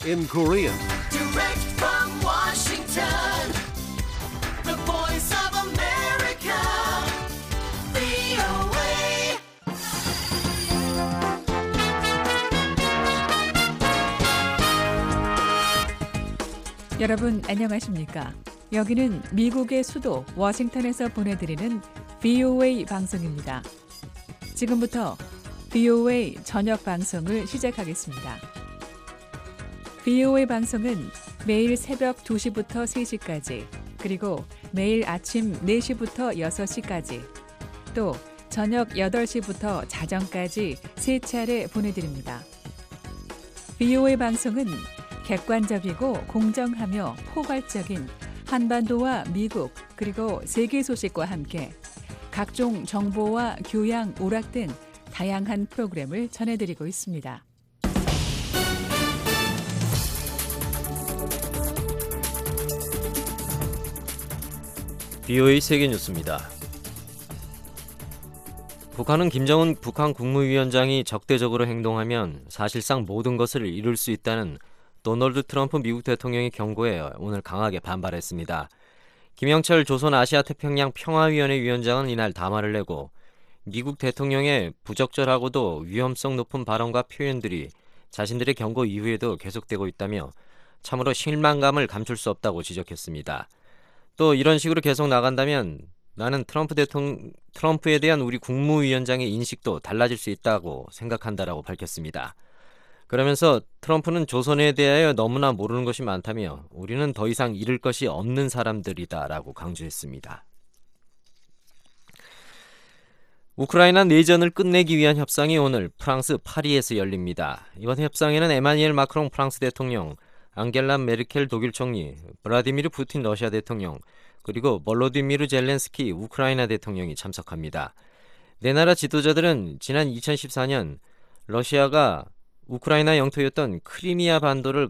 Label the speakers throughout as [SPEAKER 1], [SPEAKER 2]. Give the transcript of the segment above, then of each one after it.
[SPEAKER 1] in Korean.
[SPEAKER 2] Direct from Washington, the voice of America, VOA.
[SPEAKER 3] 여러분 안녕하십니까? 여기는 미국의 수도 워싱턴에서 보내드리는 VOA 방송입니다. 지금부터 VOA 저녁 방송을 시작하겠습니다. VOA 방송은 매일 새벽 2시부터 3시까지, 그리고 매일 아침 4시부터 6시까지, 또 저녁 8시부터 자정까지 3차례 보내드립니다. VOA 방송은 객관적이고 공정하며 포괄적인 한반도와 미국 그리고 세계 소식과 함께 각종 정보와 교양, 오락 등 다양한 프로그램을 전해드리고 있습니다.
[SPEAKER 4] VOA 세계뉴스입니다. 북한은 김정은 북한 국무위원장이 적대적으로 행동하면 사실상 모든 것을 이룰 수 있다는 도널드 트럼프 미국 대통령의 경고에 오늘 강하게 반발했습니다. 김영철 조선아시아태평양 평화위원회 위원장은 이날 담화를 내고 미국 대통령의 부적절하고도 위험성 높은 발언과 표현들이 자신들의 경고 이후에도 계속되고 있다며 참으로 실망감을 감출 수 없다고 지적했습니다. 또 이런 식으로 계속 나간다면 나는 트럼프에 대한 우리 국무위원장의 인식도 달라질 수 있다고 생각한다라고 밝혔습니다. 그러면서 트럼프는 조선에 대하여 너무나 모르는 것이 많다며 우리는 더 이상 잃을 것이 없는 사람들이다라고 강조했습니다. 우크라이나 내전을 끝내기 위한 협상이 오늘 프랑스 파리에서 열립니다. 이번 협상에는 에마뉘엘 마크롱 프랑스 대통령, 앙겔라 메르켈 독일 총리, 블라디미르 푸틴 러시아 대통령, 그리고 볼로디미르 젤렌스키 우크라이나 대통령이 참석합니다. 네 나라 지도자들은 지난 2014년 러시아가 우크라이나 영토였던 크리미아 반도를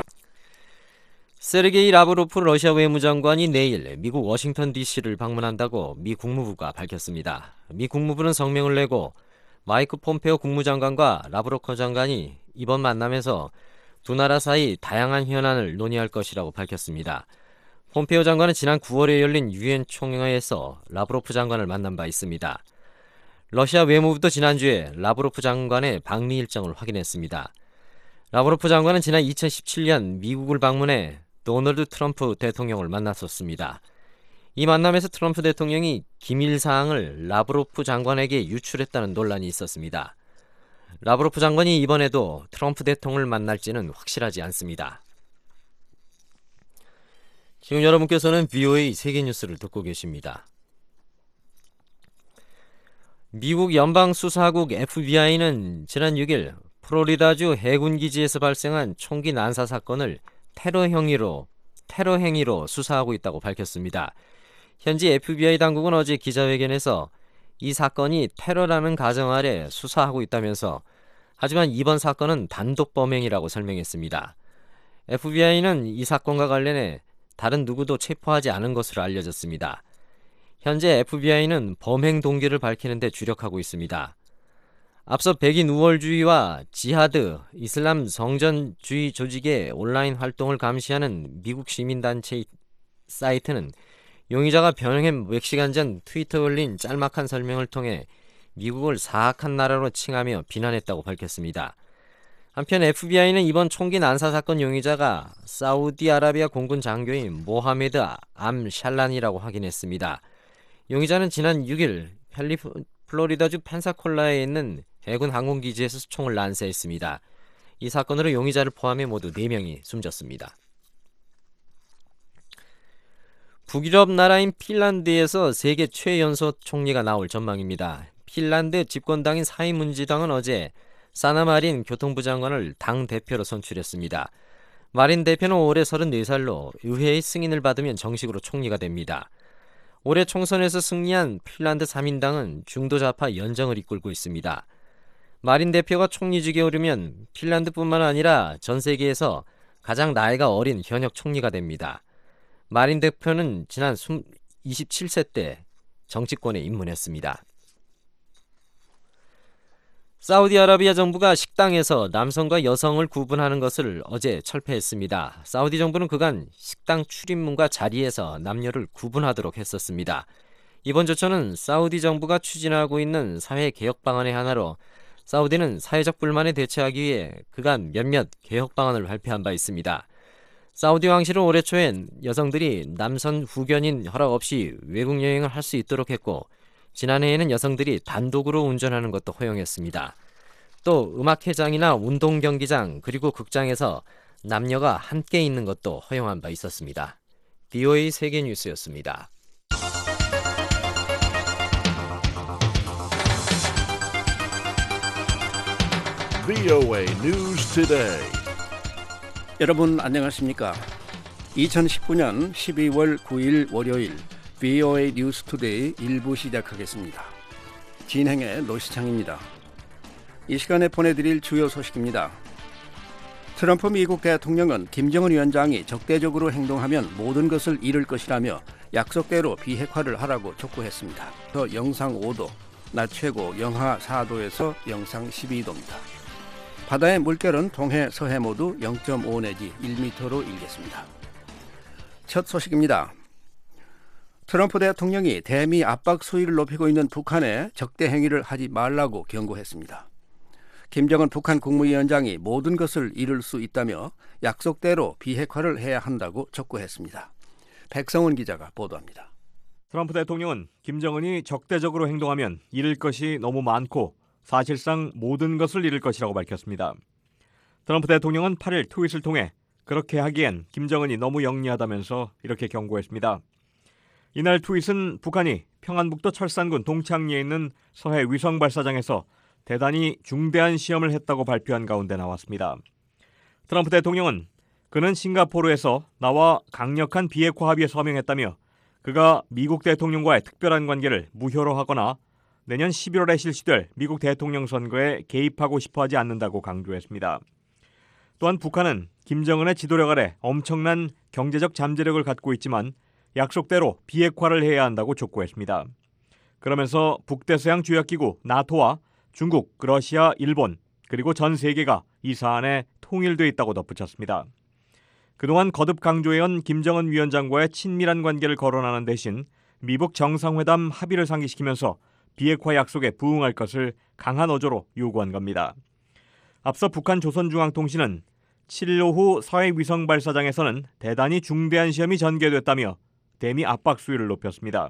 [SPEAKER 4] 세르게이 라브로프 러시아 외무장관이 내일 미국 워싱턴 DC를 방문한다고 미 국무부가 밝혔습니다. 미 국무부는 성명을 내고 마이크 폼페오 국무장관과 라브로프 장관이 이번 만남에서 두 나라 사이 다양한 현안을 논의할 것이라고 밝혔습니다. 폼페오 장관은 지난 9월에 열린 유엔 총회에서 라브로프 장관을 만난 바 있습니다. 러시아 외무부도 지난주에 라브로프 장관의 방미 일정을 확인했습니다. 라브로프 장관은 지난 2017년 미국을 방문해 도널드 트럼프 대통령을 만났었습니다. 이 만남에서 트럼프 대통령이 기밀 사항을 라브로프 장관에게 유출했다는 논란이 있었습니다. 라브로프 장관이 이번에도 트럼프 대통령을 만날지는 확실하지 않습니다. 지금 여러분께서는 VOA 세계뉴스를 듣고 계십니다. 미국 연방수사국 FBI는 지난 6일 플로리다주 해군기지에서 발생한 총기 난사 사건을 테러 행위로 수사하고 있다고 밝혔습니다. 현지 FBI 당국은 어제 기자회견에서 이 사건이 테러라는 가정 아래 수사하고 있다면서 하지만 이번 사건은 단독 범행이라고 설명했습니다. FBI는 이 사건과 관련해 다른 누구도 체포하지 않은 것으로 알려졌습니다. 현재 FBI는 범행 동기를 밝히는 데 주력하고 있습니다. 앞서 백인 우월주의와 지하드, 이슬람 성전주의 조직의 온라인 활동을 감시하는 미국 시민단체 사이트는 용의자가 변형해 몇 시간 전 트위터에 올린 짤막한 설명을 통해 미국을 사악한 나라로 칭하며 비난했다고 밝혔습니다. 한편 FBI는 이번 총기 난사 사건 용의자가 사우디아라비아 공군 장교인 모하메드 암 샬란이라고 확인했습니다. 용의자는 지난 6일 플로리다주 펜사콜라에 있는 해군 항공기지에서 총을 난사했습니다. 이 사건으로 용의자를 포함해 모두 4명이 숨졌습니다. 북유럽 나라인 핀란드에서 세계 최연소 총리가 나올 전망입니다. 핀란드 집권당인 사회문지당은 어제 사나 마린 교통부 장관을 당 대표로 선출했습니다. 마린 대표는 올해 34살로 의회의 승인을 받으면 정식으로 총리가 됩니다. 올해 총선에서 승리한 핀란드 3인당은 중도좌파 연정을 이끌고 있습니다. 마린 대표가 총리직에 오르면 핀란드뿐만 아니라 전 세계에서 가장 나이가 어린 현역 총리가 됩니다. 마린 대표는 지난 27세 때 정치권에 입문했습니다. 사우디아라비아 정부가 식당에서 남성과 여성을 구분하는 것을 어제 철폐했습니다. 사우디 정부는 그간 식당 출입문과 자리에서 남녀를 구분하도록 했었습니다. 이번 조처는 사우디 정부가 추진하고 있는 사회 개혁 방안의 하나로 사우디는 사회적 불만에 대처하기 위해 그간 몇몇 개혁 방안을 발표한 바 있습니다. 사우디 왕실은 올해 초엔 여성들이 남성 후견인 허락 없이 외국 여행을 할 수 있도록 했고 지난해에는 여성들이 단독으로 운전하는 것도 허용했습니다. 또 음악회장이나 운동경기장 그리고 극장에서 남녀가 함께 있는 것도 허용한 바 있었습니다. VOA 세계뉴스였습니다.
[SPEAKER 1] VOA News Today.
[SPEAKER 5] 여러분 안녕하십니까? 2019년 12월 9일 월요일 VOA 뉴스 투데이 1부 시작하겠습니다. 진행의 노시창입니다. 이 시간에 보내드릴 주요 소식입니다. 트럼프 미국 대통령은 김정은 위원장이 적대적으로 행동하면 모든 것을 잃을 것이라며 약속대로 비핵화를 하라고 촉구했습니다. 더 영상 5도, 낮 최고 영하 4도에서 영상 12도입니다. 바다의 물결은 동해, 서해 모두 0.5 내지 1m로 일겠습니다. 첫 소식입니다. 트럼프 대통령이 대미 압박 수위를 높이고 있는 북한에 적대 행위를 하지 말라고 경고했습니다. 김정은 북한 국무위원장이 모든 것을 잃을 수 있다며 약속대로 비핵화를 해야 한다고 촉구했습니다. 백성원 기자가 보도합니다.
[SPEAKER 6] 트럼프 대통령은 김정은이 적대적으로 행동하면 잃을 것이 너무 많고 사실상 모든 것을 잃을 것이라고 밝혔습니다. 트럼프 대통령은 8일 트윗을 통해 그렇게 하기엔 김정은이 너무 영리하다면서 이렇게 경고했습니다. 이날 트윗은 북한이 평안북도 철산군 동창리에 있는 서해 위성 발사장에서 대단히 중대한 시험을 했다고 발표한 가운데 나왔습니다. 트럼프 대통령은 그는 싱가포르에서 나와 강력한 비핵화 합의에 서명했다며 그가 미국 대통령과의 특별한 관계를 무효로 하거나 내년 11월에 실시될 미국 대통령 선거에 개입하고 싶어하지 않는다고 강조했습니다. 또한 북한은 김정은의 지도력 아래 엄청난 경제적 잠재력을 갖고 있지만 약속대로 비핵화를 해야 한다고 촉구했습니다. 그러면서 북대서양 조약기구 나토와 중국, 러시아, 일본 그리고 전 세계가 이 사안에 통일돼 있다고 덧붙였습니다. 그동안 거듭 강조해온 김정은 위원장과의 친밀한 관계를 거론하는 대신 미북 정상회담 합의를 상기시키면서 비핵화 약속에 부응할 것을 강한 어조로 요구한 겁니다. 앞서 북한 조선중앙통신은 7일 오후 서해 위성 발사장에서는 대단히 중대한 시험이 전개됐다며 대미 압박 수위를 높였습니다.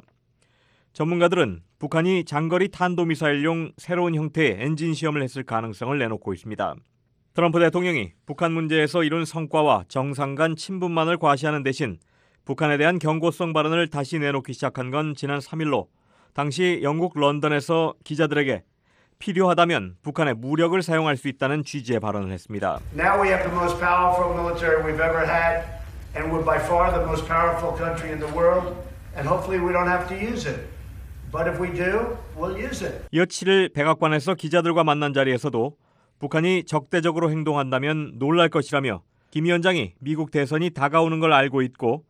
[SPEAKER 6] 전문가들은 북한이 장거리 탄도미사일용 새로운 형태의 엔진 시험을 했을 가능성을 내놓고 있습니다. 트럼프 대통령이 북한 문제에서 이룬 성과와 정상 간 친분만을 과시하는 대신 북한에 대한 경고성 발언을 다시 내놓기 시작한 건 지난 3일로 당시 영국 런던에서 기자들에게 필요하다면 북한의 무력을 사용할 수 있다는 취지의 발언을 했습니다.
[SPEAKER 7] Now we have the most powerful military we've ever had, and we're by far the most powerful country in the world, and hopefully we don't have to use it. But if we do, we'll use it.
[SPEAKER 6] 이어 7일 백악관에서 기자들과 만난 자리에서도 북한이 적대적으로 행동한다면 놀랄 것이라며 김 위원장이 미국 대선이 다가오는 걸 알고 있고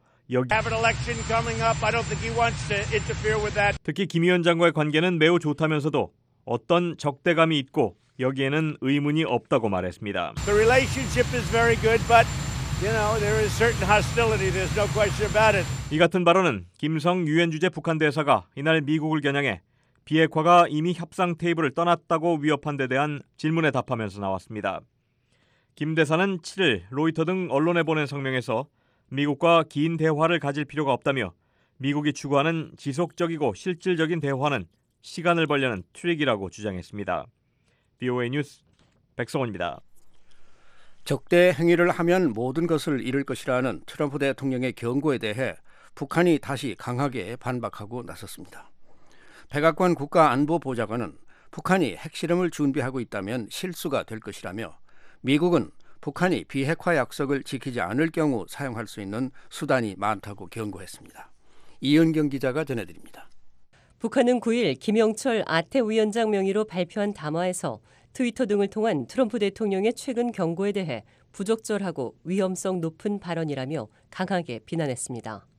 [SPEAKER 6] 특히 김 위원장과의 관계는 매우 좋다면서도 어떤 적대감이 있고 여기에는 의문이 없다고 말했습니다.
[SPEAKER 7] The relationship is very good, but there is certain hostility. There's no question about it.
[SPEAKER 6] 이 같은 발언은 김성 유엔 주재 북한 대사가 이날 미국을 겨냥해 비핵화가 이미 협상 테이블을 떠났다고 위협한 데 대한 질문에 답하면서 나왔습니다. 김 대사는 7일 로이터 등 언론에 보낸 성명에서 미국과 긴 대화를 가질 필요가 없다며 미국이 추구하는 지속적이고 실질적인 대화는 시간을 벌려는 트릭이라고 주장했습니다. VOA 뉴스 백성원입니다.
[SPEAKER 5] 적대 행위를 하면 모든 것을 잃을 것이라는 트럼프 대통령의 경고에 대해 북한이 다시 강하게 반박하고 나섰습니다. 백악관 국가안보보좌관은 북한이 핵실험을 준비하고 있다면 실수가 될 것이라며 미국은 북한이 비핵화 약속을 지키지 않을 경우 사용할 수 있는 수단이 많다고 경고했습니다. 이은경 기자가 전해드립니다.
[SPEAKER 8] 북한은 9일 김영철 아태 위원장 명의로 발표한 담화에서 트위터 등을 통한 트럼프 대통령의 최근 경고에 대해 부적절하고 위험성 높은 발언이라며 강하게 비난했습니다.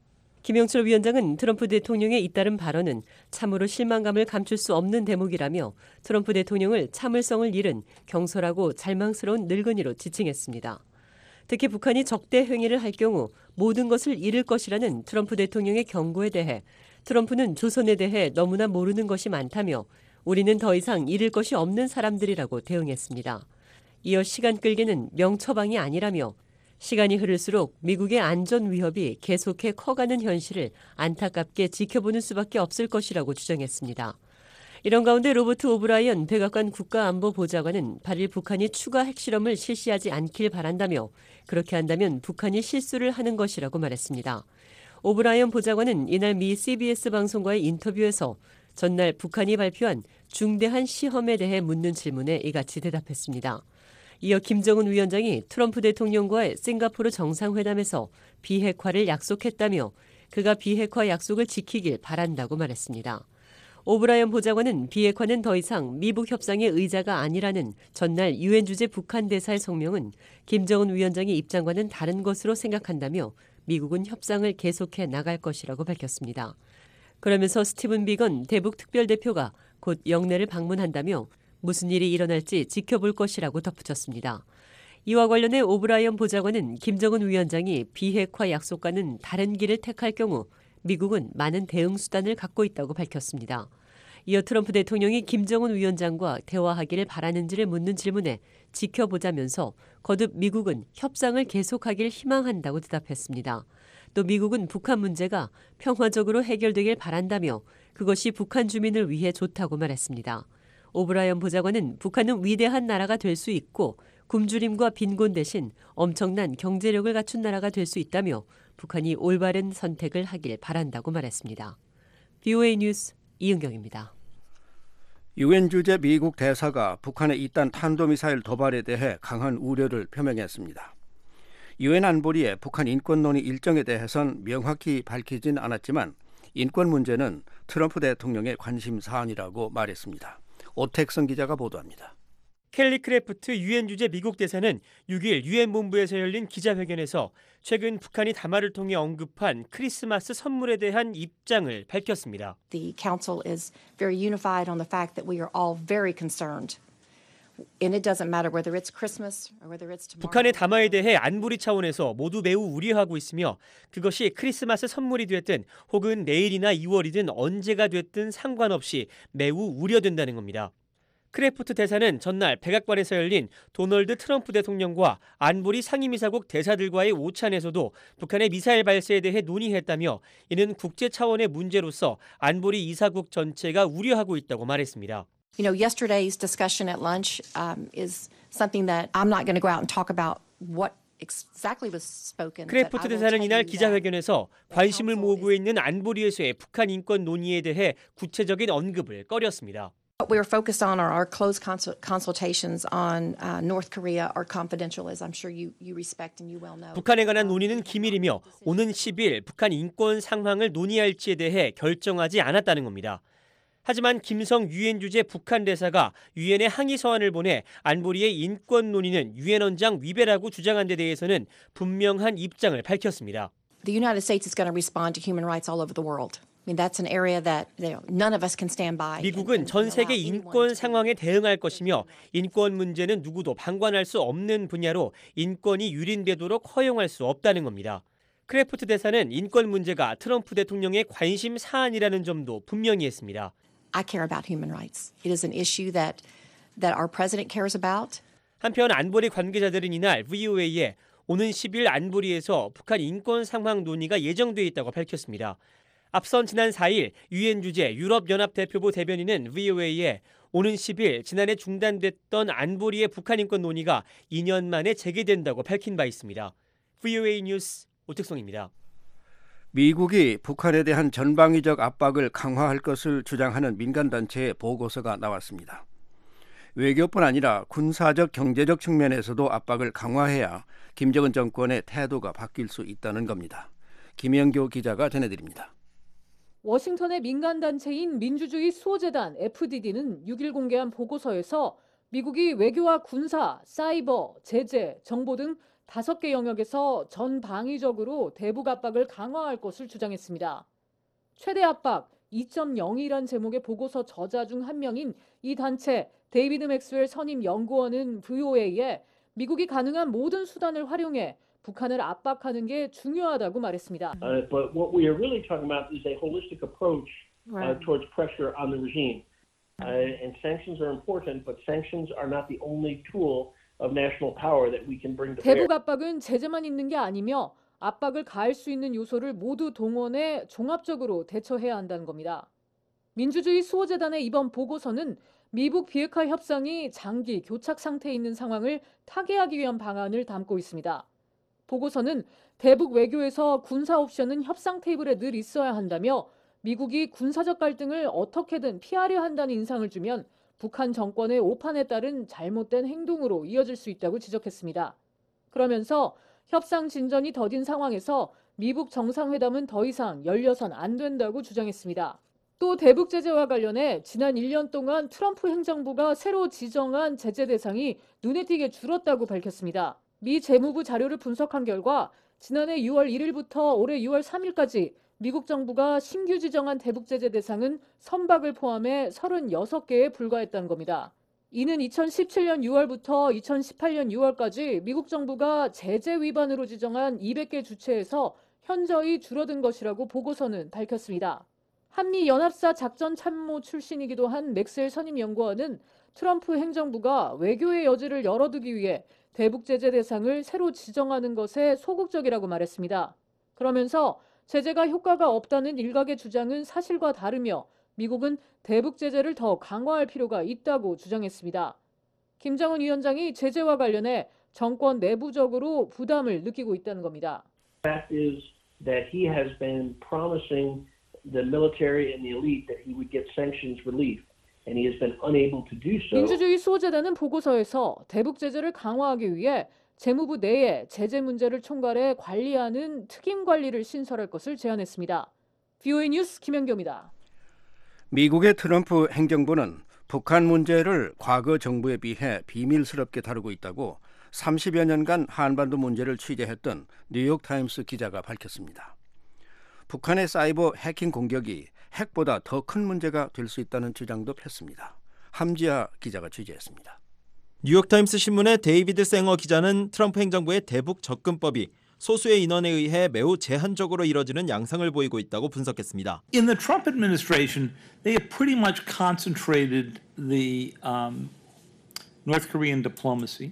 [SPEAKER 8] 김영철 위원장은 트럼프 대통령의 잇따른 발언은 참으로 실망감을 감출 수 없는 대목이라며 트럼프 대통령을 참을성을 잃은 경솔하고 잘망스러운 늙은이로 지칭했습니다. 특히 북한이 적대 행위를 할 경우 모든 것을 잃을 것이라는 트럼프 대통령의 경고에 대해 트럼프는 조선에 대해 너무나 모르는 것이 많다며 우리는 더 이상 잃을 것이 없는 사람들이라고 대응했습니다. 이어 시간 끌기는 명처방이 아니라며 시간이 흐를수록 미국의 안전 위협이 계속해 커가는 현실을 안타깝게 지켜보는 수밖에 없을 것이라고 주장했습니다. 이런 가운데 로버트 오브라이언 백악관 국가안보보좌관은 8일 북한이 추가 핵실험을 실시하지 않길 바란다며 그렇게 한다면 북한이 실수를 하는 것이라고 말했습니다. 오브라이언 보좌관은 이날 미 CBS 방송과의 인터뷰에서 전날 북한이 발표한 중대한 시험에 대해 묻는 질문에 이같이 대답했습니다. 이어 김정은 위원장이 트럼프 대통령과의 싱가포르 정상회담에서 비핵화를 약속했다며 그가 비핵화 약속을 지키길 바란다고 말했습니다. 오브라이언 보좌관은 비핵화는 더 이상 미북 협상의 의자가 아니라는 전날 유엔 주재 북한 대사의 성명은 김정은 위원장의 입장과는 다른 것으로 생각한다며 미국은 협상을 계속해 나갈 것이라고 밝혔습니다. 그러면서 스티븐 비건 대북 특별대표가 곧 영내를 방문한다며 무슨 일이 일어날지 지켜볼 것이라고 덧붙였습니다. 이와 관련해 오브라이언 보좌관은 김정은 위원장이 비핵화 약속과는 다른 길을 택할 경우 미국은 많은 대응 수단을 갖고 있다고 밝혔습니다. 이어 트럼프 대통령이 김정은 위원장과 대화하기를 바라는지를 묻는 질문에 지켜보자면서 거듭 미국은 협상을 계속하길 희망한다고 대답했습니다. 또 미국은 북한 문제가 평화적으로 해결되길 바란다며 그것이 북한 주민을 위해 좋다고 말했습니다. 오브라이언 보좌관은 북한은 위대한 나라가 될 수 있고 굶주림과 빈곤 대신 엄청난 경제력을 갖춘 나라가 될 수 있다며 북한이 올바른 선택을 하길 바란다고 말했습니다. VOA 뉴스 이은경입니다.
[SPEAKER 5] 유엔 주재 미국 대사가 북한의 이딴 탄도미사일 도발에 대해 강한 우려를 표명했습니다. 유엔 안보리의 북한 인권 논의 일정에 대해선 명확히 밝히진 않았지만 인권 문제는 트럼프 대통령의 관심 사안이라고 말했습니다. 오택성 기자가 보도합니다.
[SPEAKER 9] 켈리 크래프트 유엔 주재 미국 대사는 6일 유엔 본부에서 열린 기자회견에서 최근 북한이 담화를 통해 언급한 크리스마스 선물에 대한 입장을 밝혔습니다.
[SPEAKER 10] The council is very unified on the fact that we are all very concerned. And it doesn't matter whether it's Christmas or whether it's tomorrow.
[SPEAKER 9] 북한의 담화에 대해 안보리 차원에서 모두 매우 우려하고 있으며 그것이 크리스마스 선물이 됐든 혹은 내일이나 2월이든 언제가 됐든 상관없이 매우 우려된다는 겁니다. 크래프트 대사는 전날 백악관에서 열린 도널드 트럼프 대통령과 안보리 상임이사국 대사들과의 오찬에서도 북한의 미사일 발사에 대해 논의했다며 이는 국제 차원의 문제로서 안보리 이사국 전체가 우려하고 있다고 말했습니다.
[SPEAKER 10] You know, yesterday's discussion at lunch is something that I'm not going to go out and talk about what exactly was spoken.
[SPEAKER 9] 크래프트 대사는 이날 기자회견에서 관심을 모으고 있는 안보리에서의 북한 인권 논의에 대해 구체적인 언급을 꺼렸습니다.
[SPEAKER 10] What we are focused on are our close consultations on North Korea are confidential, as I'm sure you respect and you well know.
[SPEAKER 9] 북한에 관한 논의는 기밀이며 오는 10일 북한 인권 상황을 논의할지에 대해 결정하지 않았다는 겁니다. 하지만 김성 유엔 주재 북한 대사가 유엔에 항의 서한을 보내 안보리의 인권 논의는 유엔 헌장 위배라고 주장한 데 대해서는 분명한 입장을 밝혔습니다.
[SPEAKER 10] The United States is going to respond to human rights all over the world. I mean, that's an area that none of us can stand by.
[SPEAKER 9] 미국은 전 세계 인권 상황에 대응할 것이며 인권 문제는 누구도 방관할 수 없는 분야로 인권이 유린되도록 허용할 수 없다는 겁니다. 크래프트 대사는 인권 문제가 트럼프 대통령의 관심 사안이라는 점도 분명히 했습니다.
[SPEAKER 10] I care about human rights. It is an issue that our president cares about.
[SPEAKER 9] 한편 안보리 관계자들은 이날 VOA에 오는 10일 안보리에서 북한 인권 상황 논의가 예정돼 있다고 밝혔습니다. 앞선 지난 4일 유엔 주재 유럽연합 대표부 대변인은 VOA에 오는 10일 지난해 중단됐던 안보리의 북한 인권 논의가 2년 만에 재개된다고 밝힌 바 있습니다. VOA 뉴스 오택성입니다.
[SPEAKER 5] 미국이 북한에 대한 전방위적 압박을 강화할 것을 주장하는 민간단체의 보고서가 나왔습니다. 외교뿐 아니라 군사적, 경제적 측면에서도 압박을 강화해야 김정은 정권의 태도가 바뀔 수 있다는 겁니다. 김영교 기자가 전해드립니다.
[SPEAKER 11] 워싱턴의 민간단체인 민주주의 수호재단 FDD는 6일 공개한 보고서에서 미국이 외교와 군사, 사이버, 제재, 정보 등 5개 영역에서 전방위적으로 대북 압박을 강화할 것을 주장했습니다. 최대 압박 2.0이란 제목의 보고서 저자 중 한 명인 이 단체 데이비드 맥스웰 선임 연구원은 VOA에 미국이 가능한 모든 수단을 활용해 북한을 압박하는 게 중요하다고 말했습니다.
[SPEAKER 12] But what we are really talking about is a holistic approach towards pressure on the regime. And sanctions are important, but sanctions are not the only tool of national power that we can bring to bear.
[SPEAKER 11] 대북 압박은 제재만 있는 게 아니며 압박을 가할 수 있는 요소를 모두 동원해 종합적으로 대처해야 한다는 겁니다. 민주주의 수호재단의 이번 보고서는 미북 비핵화 협상이 장기 교착 상태에 있는 상황을 타개하기 위한 방안을 담고 있습니다. 보고서는 대북 외교에서 군사 옵션은 협상 테이블에 늘 있어야 한다며 미국이 군사적 갈등을 어떻게든 피하려 한다는 인상을 주면 북한 정권의 오판에 따른 잘못된 행동으로 이어질 수 있다고 지적했습니다. 그러면서 협상 진전이 더딘 상황에서 미북 정상회담은 더 이상 열려선 안 된다고 주장했습니다. 또 대북 제재와 관련해 지난 1년 동안 트럼프 행정부가 새로 지정한 제재 대상이 눈에 띄게 줄었다고 밝혔습니다. 미 재무부 자료를 분석한 결과 지난해 6월 1일부터 올해 6월 3일까지 미국 정부가 신규 지정한 대북 제재 대상은 선박을 포함해 36개에 불과했다는 겁니다. 이는 2017년 6월부터 2018년 6월까지 미국 정부가 제재 위반으로 지정한 200개 주체에서 현저히 줄어든 것이라고 보고서는 밝혔습니다. 한미 연합사 작전 참모 출신이기도 한 맥스웰 선임 연구원은 트럼프 행정부가 외교의 여지를 열어두기 위해 대북 제재 대상을 새로 지정하는 것에 소극적이라고 말했습니다. 그러면서 제재가 효과가 없다는 일각의 주장은 사실과 다르며 미국은 대북 제재를 더 강화할 필요가 있다고 주장했습니다. 김정은 위원장이 제재와 관련해 정권 내부적으로 부담을 느끼고 있다는 겁니다.
[SPEAKER 12] The fact is that he has been promising the military and the elite that he would get sanctions relief, and he has been unable to do so.
[SPEAKER 11] 민주주의 수호재단은 보고서에서 대북 제재를 강화하기 위해 재무부 내에 제재 문제를 총괄해 관리하는 특임 관리를 신설할 것을 제안했습니다. VOA 뉴스 김연경입니다.
[SPEAKER 5] 미국의 트럼프 행정부는 북한 문제를 과거 정부에 비해 비밀스럽게 다루고 있다고 30여 년간 한반도 문제를 취재했던 뉴욕타임스 기자가 밝혔습니다. 북한의 사이버 해킹 공격이 핵보다 더 큰 문제가 될 수 있다는 주장도 폈습니다. 함지아 기자가 취재했습니다.
[SPEAKER 13] 뉴욕타임스 신문의 데이비드 생어 기자는 트럼프 행정부의 대북 접근법이 소수의 인원에 의해 매우 제한적으로 이뤄지는 양상을 보이고 있다고 분석했습니다.
[SPEAKER 14] In the Trump administration, they have pretty much concentrated the North Korean diplomacy.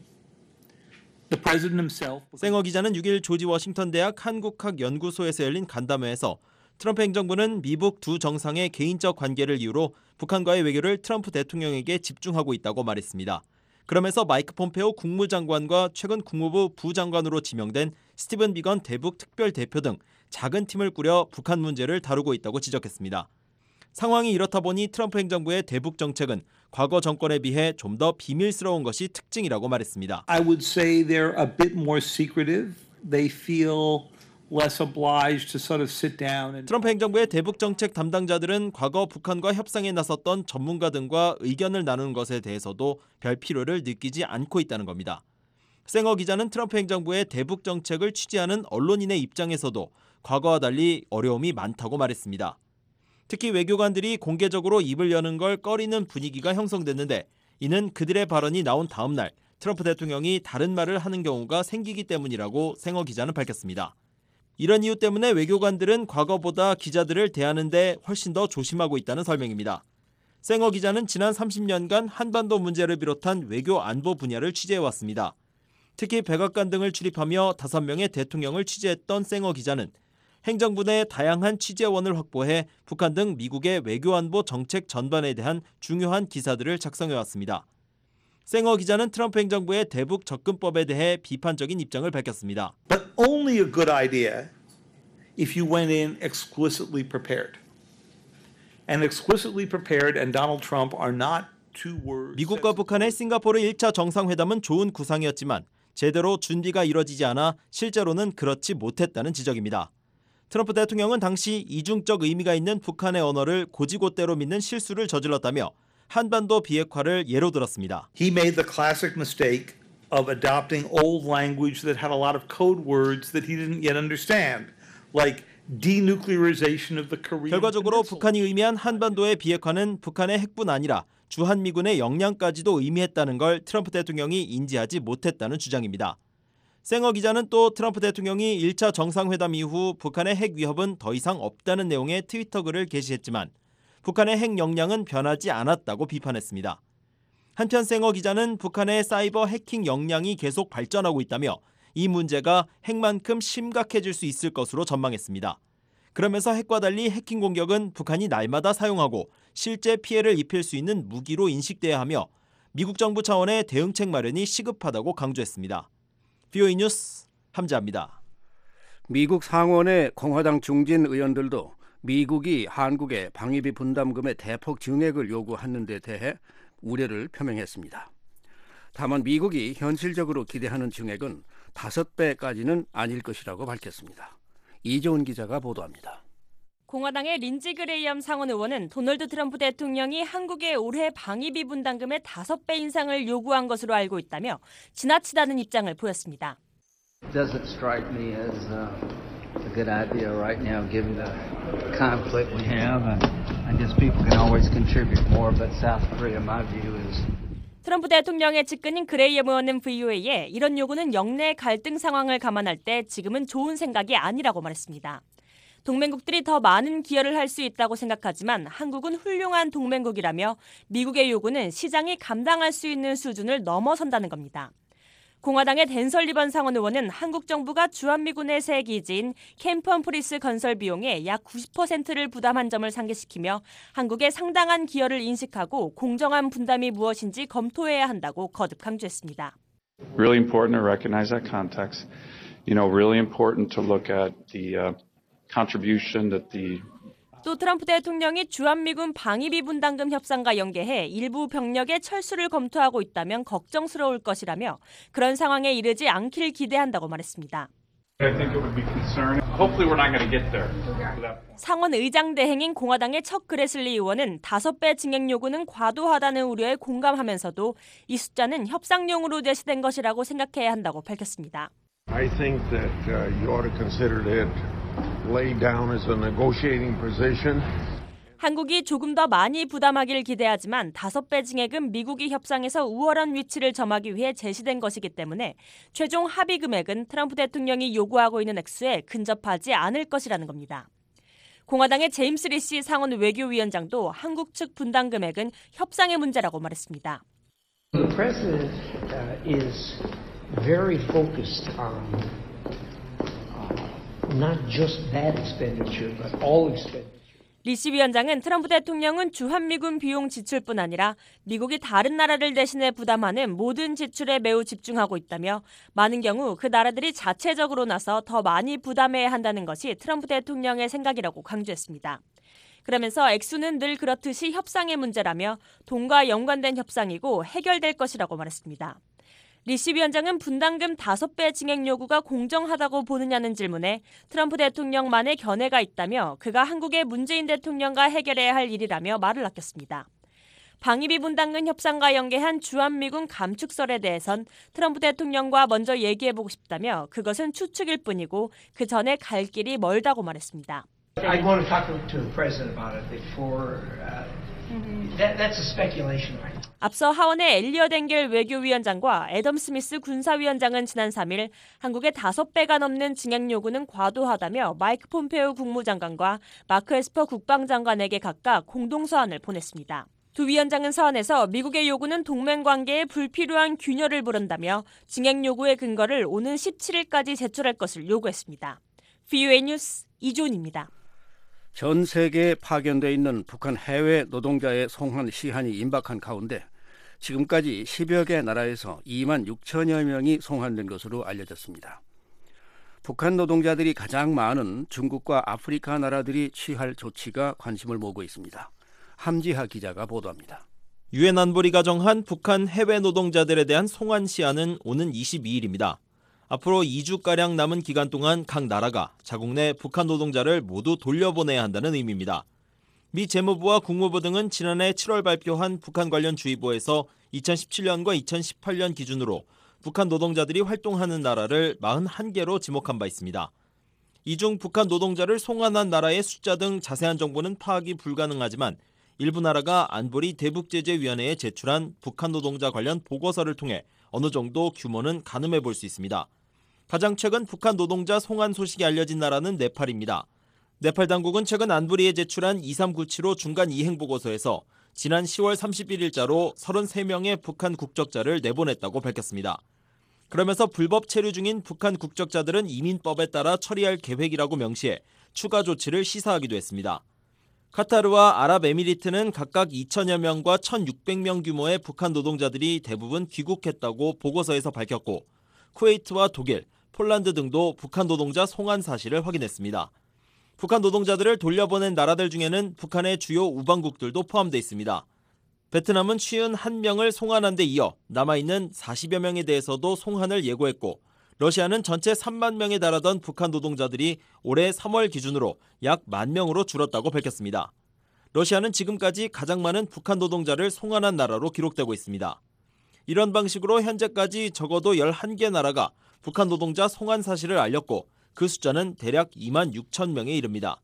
[SPEAKER 14] The president himself.
[SPEAKER 13] 생어 기자는 6일 조지 워싱턴 대학 한국학 연구소에서 열린 간담회에서 트럼프 행정부는 미북 두 정상의 개인적 관계를 이유로 북한과의 외교를 트럼프 대통령에게 집중하고 있다고 말했습니다. 그러면서 마이크 폼페오 국무장관과 최근 국무부 부장관으로 지명된 스티븐 비건 대북 특별대표 등 작은 팀을 꾸려 북한 문제를 다루고 있다고 지적했습니다. 상황이 이렇다 보니 트럼프 행정부의 대북 정책은 과거 정권에 비해 좀 더 비밀스러운 것이 특징이라고 말했습니다.
[SPEAKER 14] I would say they're a bit more secretive. They feel less obliged to sort of sit down and...
[SPEAKER 13] 트럼프 행정부의 대북 정책 담당자들은 과거 북한과 협상에 나섰던 전문가 등과 의견을 나누는 것에 대해서도 별 필요를 느끼지 않고 있다는 겁니다. 생어 기자는 트럼프 행정부의 대북 정책을 취재하는 언론인의 입장에서도 과거와 달리 어려움이 많다고 말했습니다. 특히 외교관들이 공개적으로 입을 여는 걸 꺼리는 분위기가 형성됐는데 이는 그들의 발언이 나온 다음 날 트럼프 대통령이 다른 말을 하는 경우가 생기기 때문이라고 생어 기자는 밝혔습니다. 이런 이유 때문에 외교관들은 과거보다 기자들을 대하는데 훨씬 더 조심하고 있다는 설명입니다. 생어 기자는 지난 30년간 한반도 문제를 비롯한 외교 안보 분야를 취재해왔습니다. 특히 백악관 등을 출입하며 5명의 대통령을 취재했던 생어 기자는 행정부 내 다양한 취재원을 확보해 북한 등 미국의 외교안보 정책 전반에 대한 중요한 기사들을 작성해왔습니다. 생어 기자는 트럼프 행정부의 대북 접근법에 대해 비판적인 입장을 밝혔습니다.
[SPEAKER 14] But only a good idea if you went in explicitly prepared. And explicitly prepared and Donald Trump are not two words.
[SPEAKER 13] 미국과 북한의 싱가포르 1차 정상회담은 좋은 구상이었지만 제대로 준비가 이뤄지지 않아 실제로는 그렇지 못했다는 지적입니다. 트럼프 대통령은 당시 이중적 의미가 있는 북한의 언어를 고지고대로 믿는 실수를 저질렀다며 한반도 비핵화를 예로 들었습니다.
[SPEAKER 14] He made the classic mistake of adopting old language that had a lot of code words that he didn't yet understand, like denuclearization of the Korean
[SPEAKER 13] 결과적으로
[SPEAKER 14] Peninsula.
[SPEAKER 13] 북한이 의미한 한반도의 비핵화는 북한의 핵뿐 아니라 주한미군의 역량까지도 의미했다는 걸 트럼프 대통령이 인지하지 못했다는 주장입니다. 생어 기자는 또 트럼프 대통령이 1차 정상회담 이후 북한의 핵 위협은 더 이상 없다는 내용의 트위터 글을 게시했지만 북한의 핵 역량은 변하지 않았다고 비판했습니다. 한편 생어 기자는 북한의 사이버 해킹 역량이 계속 발전하고 있다며 이 문제가 핵만큼 심각해질 수 있을 것으로 전망했습니다. 그러면서 핵과 달리 해킹 공격은 북한이 날마다 사용하고 실제 피해를 입힐 수 있는 무기로 인식돼야 하며 미국 정부 차원의 대응책 마련이 시급하다고 강조했습니다. VOA 뉴스 함자입니다.
[SPEAKER 5] 미국 상원의 공화당 중진 의원들도 미국이 한국의 방위비 분담금의 대폭 증액을 요구하는 데 대해 우려를 표명했습니다. 다만 미국이 현실적으로 기대하는 증액은 5배까지는 아닐 것이라고 밝혔습니다. 이조은 기자가 보도합니다.
[SPEAKER 15] 공화당의 린지 그레이엄 상원 의원은 도널드 트럼프 대통령이 한국의 올해 방위비 분담금의 5배 인상을 요구한 것으로 알고 있다며 지나치다는 입장을 보였습니다.
[SPEAKER 16] Doesn't strike me as a good idea right now, given the conflict we have. I guess people can always contribute more, but South Korea, my view is.
[SPEAKER 15] 트럼프 대통령의 측근인 그레이엄 의원은 VOA에 이런 요구는 영내 갈등 상황을 감안할 때 지금은 좋은 생각이 아니라고 말했습니다. 동맹국들이 더 많은 기여를 할 수 있다고 생각하지만 한국은 훌륭한 동맹국이라며 미국의 요구는 시장이 감당할 수 있는 수준을 넘어선다는 겁니다. 공화당의 댄 설리번 상원 의원은 한국 정부가 주한미군의 새 기지인 캠프 험프리스 건설 비용의 약 90%를 부담한 점을 상기시키며 한국의 상당한 기여를 인식하고 공정한 분담이 무엇인지 검토해야 한다고 거듭 강조했습니다.
[SPEAKER 17] Really important to recognize that context. Really important to look at the contribution that the
[SPEAKER 15] 또 트럼프 대통령이 주한미군 방위비 분담금 협상과 연계해 일부 병력의 철수를 검토하고 있다면 걱정스러울 것이라며 그런 상황에 이르지 않길 기대한다고 말했습니다. 상원 의장 대행인 공화당의 척 그레슬리 의원은 5배 증액 요구는 과도하다는 우려에 공감하면서도 이 숫자는 협상용으로 제시된 것이라고 생각해야 한다고 밝혔습니다.
[SPEAKER 18] I think that you ought to consider it laid down as a negotiating position.
[SPEAKER 15] 한국이 조금 더 많이 부담하기를 기대하지만 5배 증액은 미국이 협상에서 우월한 위치를 점하기 위해 제시된 것이기 때문에 최종 합의 금액은 트럼프 대통령이 요구하고 있는 액수에 근접하지 않을 것이라는 겁니다. 공화당의 제임스 리시 상원 외교위원장도 한국 측 분담 금액은 협상의 문제라고 말했습니다.
[SPEAKER 19] The president is very focused on not just that expenditure, but all expenditure.
[SPEAKER 15] 리시 위원장은 트럼프 대통령은 주한미군 비용 지출뿐 아니라 미국이 다른 나라를 대신해 부담하는 모든 지출에 매우 집중하고 있다며 많은 경우 그 나라들이 자체적으로 나서 더 많이 부담해야 한다는 것이 트럼프 대통령의 생각이라고 강조했습니다. 그러면서 액수는 늘 그렇듯이 협상의 문제라며 돈과 연관된 협상이고 해결될 것이라고 말했습니다. 리시 위원장은 분담금 5배 증액 요구가 공정하다고 보느냐는 질문에 트럼프 대통령만의 견해가 있다며 그가 한국의 문재인 대통령과 해결해야 할 일이라며 말을 아꼈습니다. 방위비 분담금 협상과 연계한 주한미군 감축설에 대해선 트럼프 대통령과 먼저 얘기해보고 싶다며 그것은 추측일 뿐이고 그 전에 갈 길이 멀다고 말했습니다.
[SPEAKER 19] I want to talk to the president about it before. That's a speculation, right?
[SPEAKER 15] 앞서 하원의 엘리엇 엥겔 외교위원장과 애덤 스미스 군사위원장은 지난 3일 한국의 5배가 넘는 증액 요구는 과도하다며 마이크 폼페오 국무장관과 마크 에스퍼 국방장관에게 각각 공동서한을 보냈습니다. 두 위원장은 서한에서 미국의 요구는 동맹관계에 불필요한 균열을 부른다며 증액 요구의 근거를 오는 17일까지 제출할 것을 요구했습니다. VOA 뉴스 이조은입니다.
[SPEAKER 5] 전 세계에 파견돼 있는 북한 해외 노동자의 송환 시한이 임박한 가운데 지금까지 10여 개 나라에서 2만 6천여 명이 송환된 것으로 알려졌습니다. 북한 노동자들이 가장 많은 중국과 아프리카 나라들이 취할 조치가 관심을 모으고 있습니다. 함지하 기자가 보도합니다.
[SPEAKER 13] 유엔 안보리가 정한 북한 해외 노동자들에 대한 송환 시한은 오는 22일입니다. 앞으로 2주가량 남은 기간 동안 각 나라가 자국 내 북한 노동자를 모두 돌려보내야 한다는 의미입니다. 미 재무부와 국무부 등은 지난해 7월 발표한 북한 관련 주의보에서 2017년과 2018년 기준으로 북한 노동자들이 활동하는 나라를 41개로 지목한 바 있습니다. 이 중 북한 노동자를 송환한 나라의 숫자 등 자세한 정보는 파악이 불가능하지만 일부 나라가 안보리 대북제재위원회에 제출한 북한 노동자 관련 보고서를 통해 어느 정도 규모는 가늠해 볼 수 있습니다. 가장 최근 북한 노동자 송환 소식이 알려진 나라는 네팔입니다. 네팔 당국은 최근 안보리에 제출한 2397호 중간 이행 보고서에서 지난 10월 31일자로 33명의 북한 국적자를 내보냈다고 밝혔습니다. 그러면서 불법 체류 중인 북한 국적자들은 이민법에 따라 처리할 계획이라고 명시해 추가 조치를 시사하기도 했습니다. 카타르와 아랍에미리트는 각각 2천여 명과 1,600명 규모의 북한 노동자들이 대부분 귀국했다고 보고서에서 밝혔고 쿠웨이트와 독일, 폴란드 등도 북한 노동자 송환 사실을 확인했습니다. 북한 노동자들을 돌려보낸 나라들 중에는 북한의 주요 우방국들도 포함되어 있습니다. 베트남은 51명을 송환한 데 이어 남아있는 40여 명에 대해서도 송환을 예고했고 러시아는 전체 3만 명에 달하던 북한 노동자들이 올해 3월 기준으로 약 10,000명으로 줄었다고 밝혔습니다. 러시아는 지금까지 가장 많은 북한 노동자를 송환한 나라로 기록되고 있습니다. 이런 방식으로 현재까지 적어도 11개 나라가 북한 노동자 송환 사실을 알렸고 그 숫자는 대략 26,000명에 이릅니다.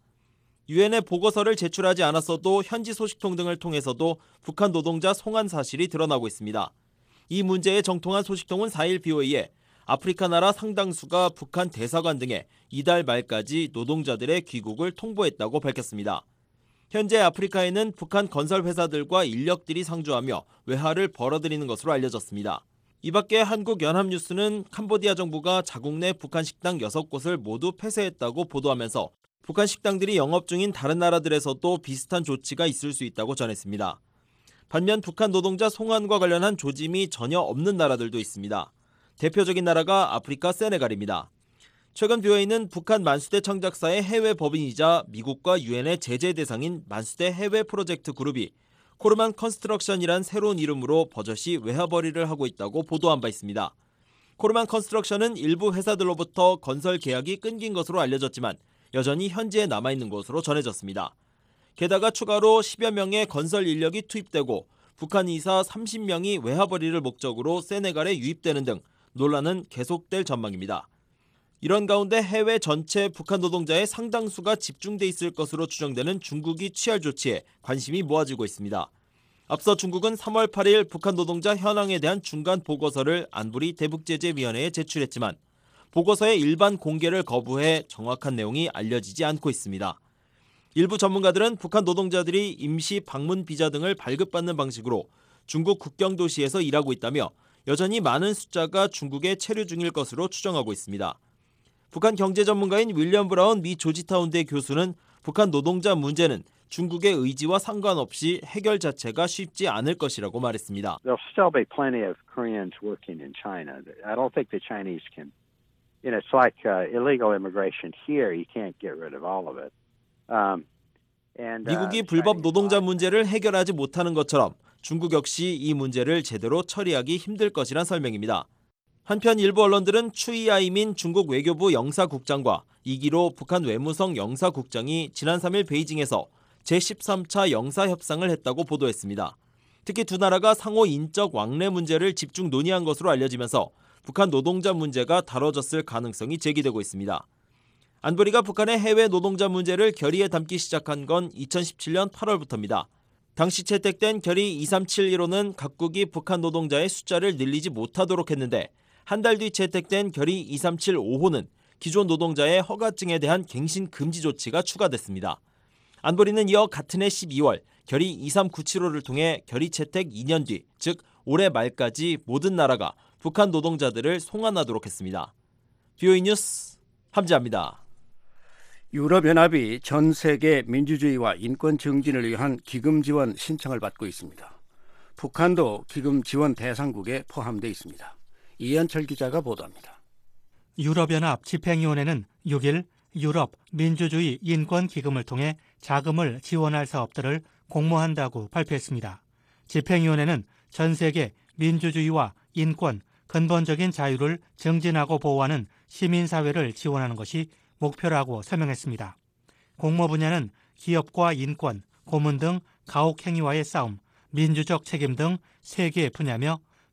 [SPEAKER 13] 유엔에 보고서를 제출하지 않았어도 현지 소식통 등을 통해서도 북한 노동자 송환 사실이 드러나고 있습니다. 이 문제에 정통한 소식통은 4일 BOA에 아프리카 나라 상당수가 북한 대사관 등에 이달 말까지 노동자들의 귀국을 통보했다고 밝혔습니다. 현재 아프리카에는 북한 건설 회사들과 인력들이 상주하며 외화를 벌어들이는 것으로 알려졌습니다. 이 밖에 한국연합뉴스는 캄보디아 정부가 자국 내 북한 식당 6곳을 모두 폐쇄했다고 보도하면서 북한 식당들이 영업 중인 다른 나라들에서도 비슷한 조치가 있을 수 있다고 전했습니다. 반면 북한 노동자 송환과 관련한 조짐이 전혀 없는 나라들도 있습니다. 대표적인 나라가 아프리카 세네갈입니다. 최근 BOA는 북한 만수대 청작사의 해외 법인이자 미국과 유엔의 제재 대상인 만수대 해외 프로젝트 그룹이 코르만 컨스트럭션이란 새로운 이름으로 버젓이 외화벌이를 하고 있다고 보도한 바 있습니다. 코르만 컨스트럭션은 일부 회사들로부터 건설 계약이 끊긴 것으로 알려졌지만 여전히 현지에 남아있는 것으로 전해졌습니다. 게다가 추가로 10여 명의 건설 인력이 투입되고 북한 이사 30명이 외화벌이를 목적으로 세네갈에 유입되는 등 논란은 계속될 전망입니다. 이런 가운데 해외 전체 북한 노동자의 상당수가 집중돼 있을 것으로 추정되는 중국이 취할 조치에 관심이 모아지고 있습니다. 앞서 중국은 3월 8일 북한 노동자 현황에 대한 중간 보고서를 안보리 대북제재위원회에 제출했지만 보고서의 일반 공개를 거부해 정확한 내용이 알려지지 않고 있습니다. 일부 전문가들은 북한 노동자들이 임시 방문 비자 등을 발급받는 방식으로 중국 국경 도시에서 일하고 있다며 여전히 많은 숫자가 중국에 체류 중일 것으로 추정하고 있습니다. 북한 경제 전문가인 윌리엄 브라운 미 조지타운대 교수는 북한 노동자 문제는 중국의 의지와 상관없이 해결 자체가 쉽지 않을 것이라고 말했습니다.
[SPEAKER 20] There'll still be plenty of Koreans working in China. I don't think the Chinese can. You know, it's like illegal immigration here. You can't get rid of all of it.
[SPEAKER 13] 미국이 불법 노동자 문제를 해결하지 못하는 것처럼 중국 역시 이 문제를 제대로 처리하기 힘들 것이란 설명입니다. 한편 일부 언론들은 추이아이민 중국 외교부 영사국장과 이기로 북한 외무성 영사국장이 지난 3일 베이징에서 제13차 영사협상을 했다고 보도했습니다. 특히 두 나라가 상호 인적 왕래 문제를 집중 논의한 것으로 알려지면서 북한 노동자 문제가 다뤄졌을 가능성이 제기되고 있습니다. 안보리가 북한의 해외 노동자 문제를 결의에 담기 시작한 건 2017년 8월부터입니다. 당시 채택된 결의 2371호는 각국이 북한 노동자의 숫자를 늘리지 못하도록 했는데 한 달 뒤 채택된 결의 2375호는 기존 노동자의 허가증에 대한 갱신 금지 조치가 추가됐습니다. 안보리는 이어 같은 해 12월 결의 2397호를 통해 결의 채택 2년 뒤, 즉 올해 말까지 모든 나라가 북한 노동자들을 송환하도록 했습니다. BOA 뉴스 함지아입니다.
[SPEAKER 5] 유럽연합이 전 세계 민주주의와 인권 증진을 위한 기금 지원 신청을 받고 있습니다. 북한도 기금 지원 대상국에 포함되어 있습니다. 이현철 기자가 보도합니다.
[SPEAKER 21] 유럽연합 집행위원회는 6일 유럽 민주주의 인권 기금을 통해 자금을 지원할 사업들을 공모한다고 발표했습니다. 집행위원회는 전 세계 민주주의와 인권, 근본적인 자유를 증진하고 보호하는 시민사회를 지원하는 것이 목표라고 설명했습니다. 공모 분야는 기업과 인권, 고문 등 가혹행위와의 싸움, 민주적 책임 등 3개 분야며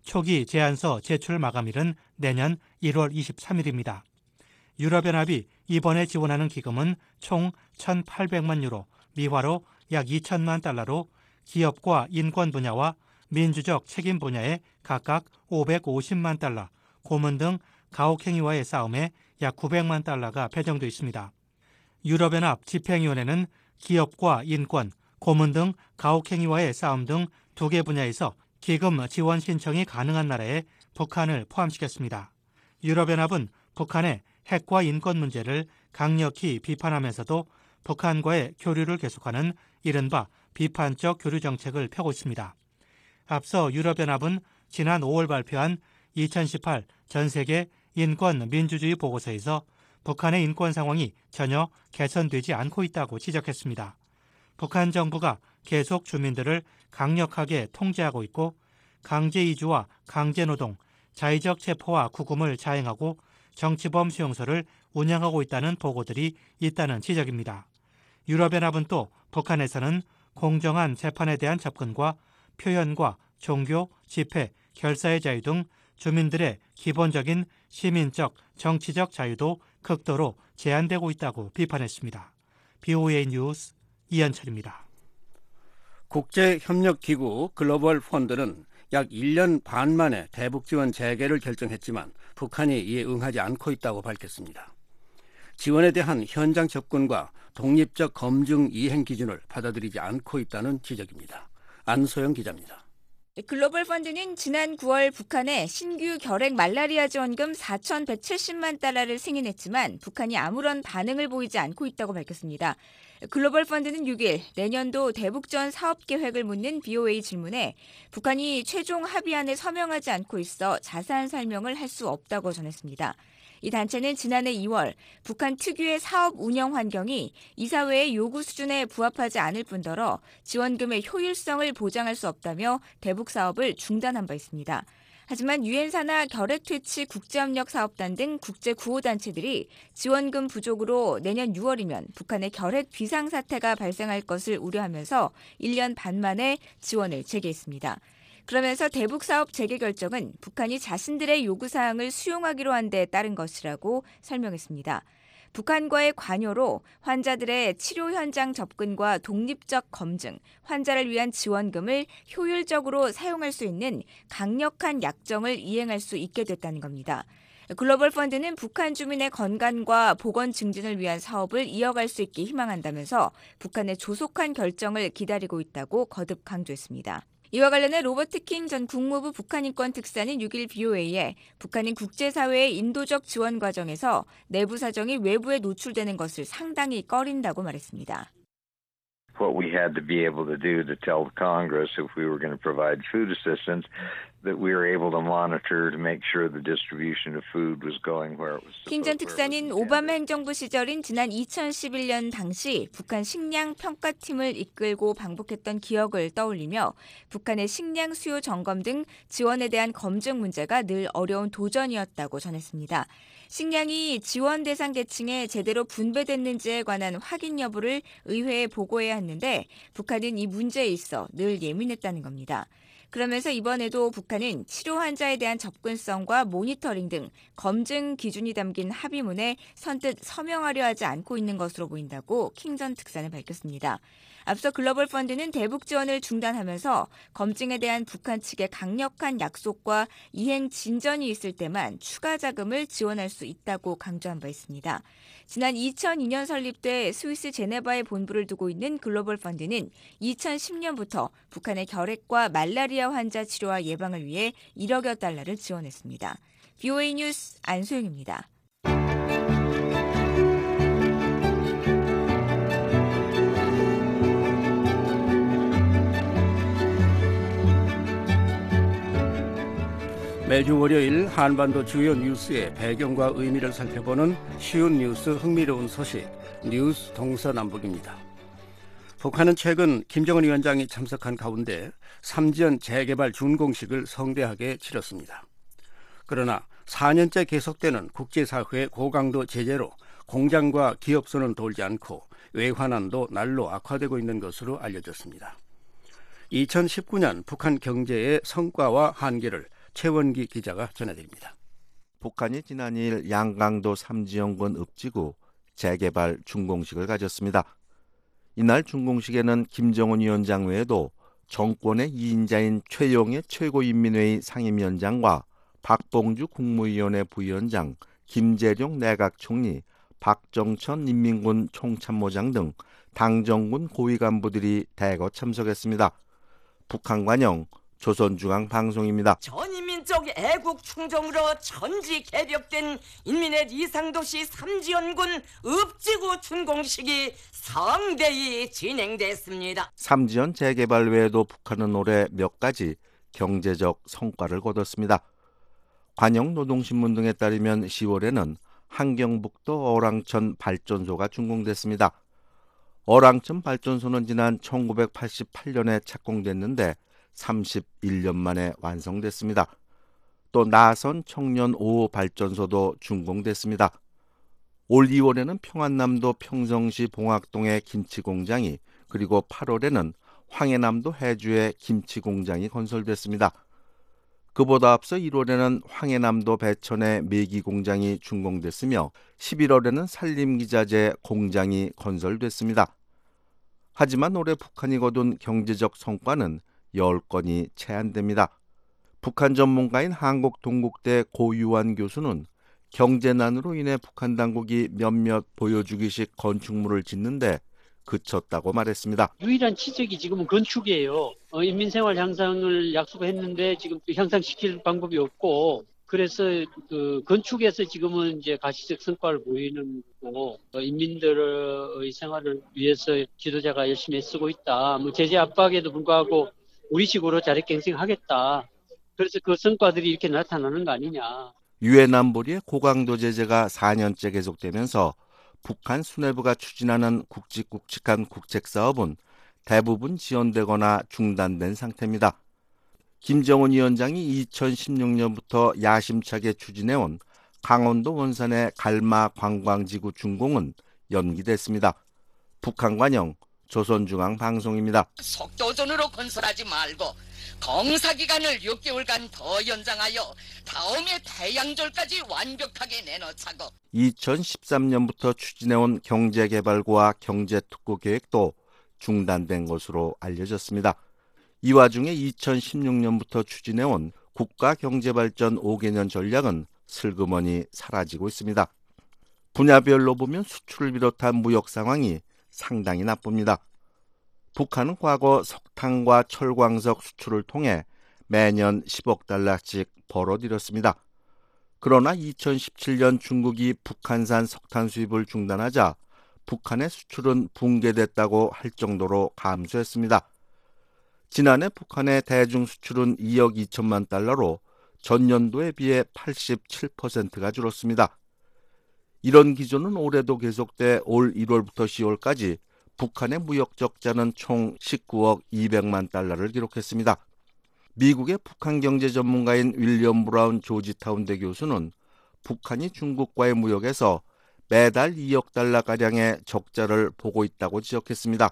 [SPEAKER 21] 초기 제안서 제출 마감일은 내년 1월 23일입니다. 유럽연합이 이번에 지원하는 기금은 총 1,800만 유로, 미화로 약 2천만 달러로 기업과 인권 분야와 민주적 책임 분야에 각각 550만 달러, 고문 등 가혹행위와의 싸움에 약 900만 달러가 배정돼 있습니다. 유럽연합 집행위원회는 기업과 인권, 고문 등 가혹행위와의 싸움 등 2개 분야에서 기금 지원 신청이 가능한 나라에 북한을 포함시켰습니다. 유럽연합은 북한의 핵과 인권 문제를 강력히 비판하면서도 북한과의 교류를 계속하는 이른바 비판적 교류 정책을 펴고 있습니다. 앞서 유럽연합은 지난 5월 발표한 2018 전세계 인권 민주주의 보고서에서 북한의 인권 상황이 전혀 개선되지 않고 있다고 지적했습니다. 북한 정부가 계속 주민들을 강력하게 통제하고 있고 강제 이주와 강제 노동, 자의적 체포와 구금을 자행하고 정치범 수용소를 운영하고 있다는 보고들이 있다는 지적입니다. 유럽연합은 또 북한에서는 공정한 재판에 대한 접근과 표현과 종교, 집회, 결사의 자유 등 주민들의 기본적인 시민적, 정치적 자유도 극도로 제한되고 있다고 비판했습니다. BOA 뉴스 이현철입니다.
[SPEAKER 5] 국제협력기구 글로벌 펀드는 약 1년 반 만에 대북 지원 재개를 결정했지만 북한이 이에 응하지 않고 있다고 밝혔습니다. 지원에 대한 현장 접근과 독립적 검증 이행 기준을 받아들이지 않고 있다는 지적입니다. 안소영 기자입니다.
[SPEAKER 2] 글로벌 펀드는 지난 9월 북한에 신규 결핵 말라리아 지원금 4,170만 달러를 승인했지만 북한이 아무런 반응을 보이지 않고 있다고 밝혔습니다. 글로벌 펀드는 6일 내년도 대북지원 사업 계획을 묻는 BOA 질문에 북한이 최종 합의안에 서명하지 않고 있어 자세한 설명을 할 수 없다고 전했습니다. 이 단체는 지난해 2월 북한 특유의 사업 운영 환경이 이사회의 요구 수준에 부합하지 않을 뿐더러 지원금의 효율성을 보장할 수 없다며 대북 사업을 중단한 바 있습니다. 하지만 유엔사나 결핵퇴치 국제협력사업단 등 국제구호단체들이 지원금 부족으로 내년 6월이면 북한의 결핵 비상사태가 발생할 것을 우려하면서 1년 반 만에 지원을 재개했습니다. 그러면서 대북 사업 재개 결정은 북한이 자신들의 요구사항을 수용하기로 한 데 따른 것이라고 설명했습니다. 북한과의 관여로 환자들의 치료 현장 접근과 독립적 검증, 환자를 위한 지원금을 효율적으로 사용할 수 있는 강력한 약정을 이행할 수 있게 됐다는 겁니다. 글로벌 펀드는 북한 주민의 건강과 보건 증진을 위한 사업을 이어갈 수 있게 희망한다면서 북한의 조속한 결정을 기다리고 있다고 거듭 강조했습니다. 이와 관련해 로버트 킹 전 국무부 북한인권 특사는 6일 BOA에 북한은 국제사회의 인도적 지원 과정에서 내부 사정이 외부에 노출되는 것을 상당히 꺼린다고 말했습니다.
[SPEAKER 22] What we had to be able to do to tell the Congress if we were going to provide food assistance that we were able to monitor to make sure the distribution of food was going where it was supposed to.
[SPEAKER 2] 킹 전 특사는 오바마 행정부 시절인 지난 2011년 당시 북한 식량 평가팀을 이끌고 방북했던 기억을 떠올리며 북한의 식량 수요 점검 등 지원에 대한 검증 문제가 늘 어려운 도전이었다고 전했습니다. 식량이 지원 대상 계층에 제대로 분배됐는지에 관한 확인 여부를 의회에 보고해야 했는데 북한은 이 문제에 있어 늘 예민했다는 겁니다. 그러면서 이번에도 북한은 치료 환자에 대한 접근성과 모니터링 등 검증 기준이 담긴 합의문에 선뜻 서명하려 하지 않고 있는 것으로 보인다고 킹 전 특사는 밝혔습니다. 앞서 글로벌 펀드는 대북 지원을 중단하면서 검증에 대한 북한 측의 강력한 약속과 이행 진전이 있을 때만 추가 자금을 지원할 수 있다고 강조한 바 있습니다. 지난 2002년 설립돼 스위스 제네바에 본부를 두고 있는 글로벌 펀드는 2010년부터 북한의 결핵과 말라리아 환자 치료와 예방을 위해 1억여 달러를 지원했습니다. BOA 뉴스 안소영입니다.
[SPEAKER 5] 매주 월요일 한반도 주요 뉴스의 배경과 의미를 살펴보는 쉬운 뉴스 흥미로운 소식 뉴스 동서남북입니다. 북한은 최근 김정은 위원장이 참석한 가운데 삼지연 재개발 준공식을 성대하게 치렀습니다. 그러나 4년째 계속되는 국제사회의 고강도 제재로 공장과 기업수는 돌지 않고 외환난도 날로 악화되고 있는 것으로 알려졌습니다. 2019년 북한 경제의 성과와 한계를 최원기 기자가 전해드립니다.
[SPEAKER 3] 북한이 지난 2일 양강도 삼지연군 읍지구 재개발 준공식을 가졌습니다. 이날 준공식에는 김정은 위원장 외에도 정권의 2인자인 최용해 최고인민회의 상임위원장과 박봉주 국무위원회 부위원장, 김재룡 내각총리, 박정천 인민군 총참모장 등 당정군 고위 간부들이 대거 참석했습니다. 북한 관영 조선중앙방송입니다.
[SPEAKER 4] 전인민족 애국 충정으로 전지 개벽된 인민의 이상도시 삼지연군 읍지구 준공식이 성대히 진행됐습니다.
[SPEAKER 3] 삼지연 재개발 외에도 북한은 올해 몇 가지 경제적 성과를 거뒀습니다. 관영노동신문 등에 따르면 10월에는 한경북도 어랑천 발전소가 준공됐습니다. 어랑천 발전소는 지난 1988년에 착공됐는데 31년 만에 완성됐습니다. 또 나선 청년 5호 발전소도 준공됐습니다. 올 2월에는 평안남도 평성시 봉학동의 김치공장이, 그리고 8월에는 황해남도 해주의 김치공장이 건설됐습니다. 그보다 앞서 1월에는 황해남도 배천의 메기공장이 준공됐으며 11월에는 산림기자재 공장이 건설됐습니다. 하지만 올해 북한이 거둔 경제적 성과는 10건이 채 안 됩니다. 북한 전문가인 한국동국대 고유환 교수는 경제난으로 인해 북한 당국이 몇몇 보여주기식 건축물을 짓는데 그쳤다고 말했습니다.
[SPEAKER 23] 유일한 치적이 지금은 건축이에요. 인민생활 향상을 약속했는데 지금 향상시킬 방법이 없고, 그래서 그 건축에서 지금은 이제 가시적 성과를 보이는 거고, 인민들의 생활을 위해서 지도자가 열심히 쓰고 있다. 제재 압박에도 불구하고 우리식으로 자력갱생하겠다. 그래서 그 성과들이 이렇게 나타나는 거 아니냐.
[SPEAKER 3] 유엔 안보리의 고강도 제재가 4년째 계속되면서 북한 수뇌부가 추진하는 굵직굵직한 국책사업은 대부분 지연되거나 중단된 상태입니다. 김정은 위원장이 2016년부터 야심차게 추진해온 강원도 원산의 갈마 관광지구 준공은 연기됐습니다. 북한 관영 조선중앙방송입니다.
[SPEAKER 4] 속도전으로 건설하지 말고 공사기간을 6개월간 더 연장하여 다음해 태양절까지 완벽하게 내놓자고.
[SPEAKER 3] 2013년부터 추진해온 경제개발과 경제특구 계획도 중단된 것으로 알려졌습니다. 이 와중에 2016년부터 추진해온 국가경제발전 5개년 전략은 슬그머니 사라지고 있습니다. 분야별로 보면 수출을 비롯한 무역 상황이 상당히 나쁩니다. 북한은 과거 석탄과 철광석 수출을 통해 매년 10억 달러씩 벌어들였습니다. 그러나 2017년 중국이 북한산 석탄 수입을 중단하자 북한의 수출은 붕괴됐다고 할 정도로 감소했습니다. 지난해 북한의 대중 수출은 2억 2천만 달러로 전년도에 비해 87%가 줄었습니다. 이런 기조는 올해도 계속돼 올 1월부터 10월까지 북한의 무역 적자는 총 19억 200만 달러를 기록했습니다. 미국의 북한 경제 전문가인 윌리엄 브라운 조지타운대 교수는 북한이 중국과의 무역에서 매달 2억 달러가량의 적자를 보고 있다고 지적했습니다.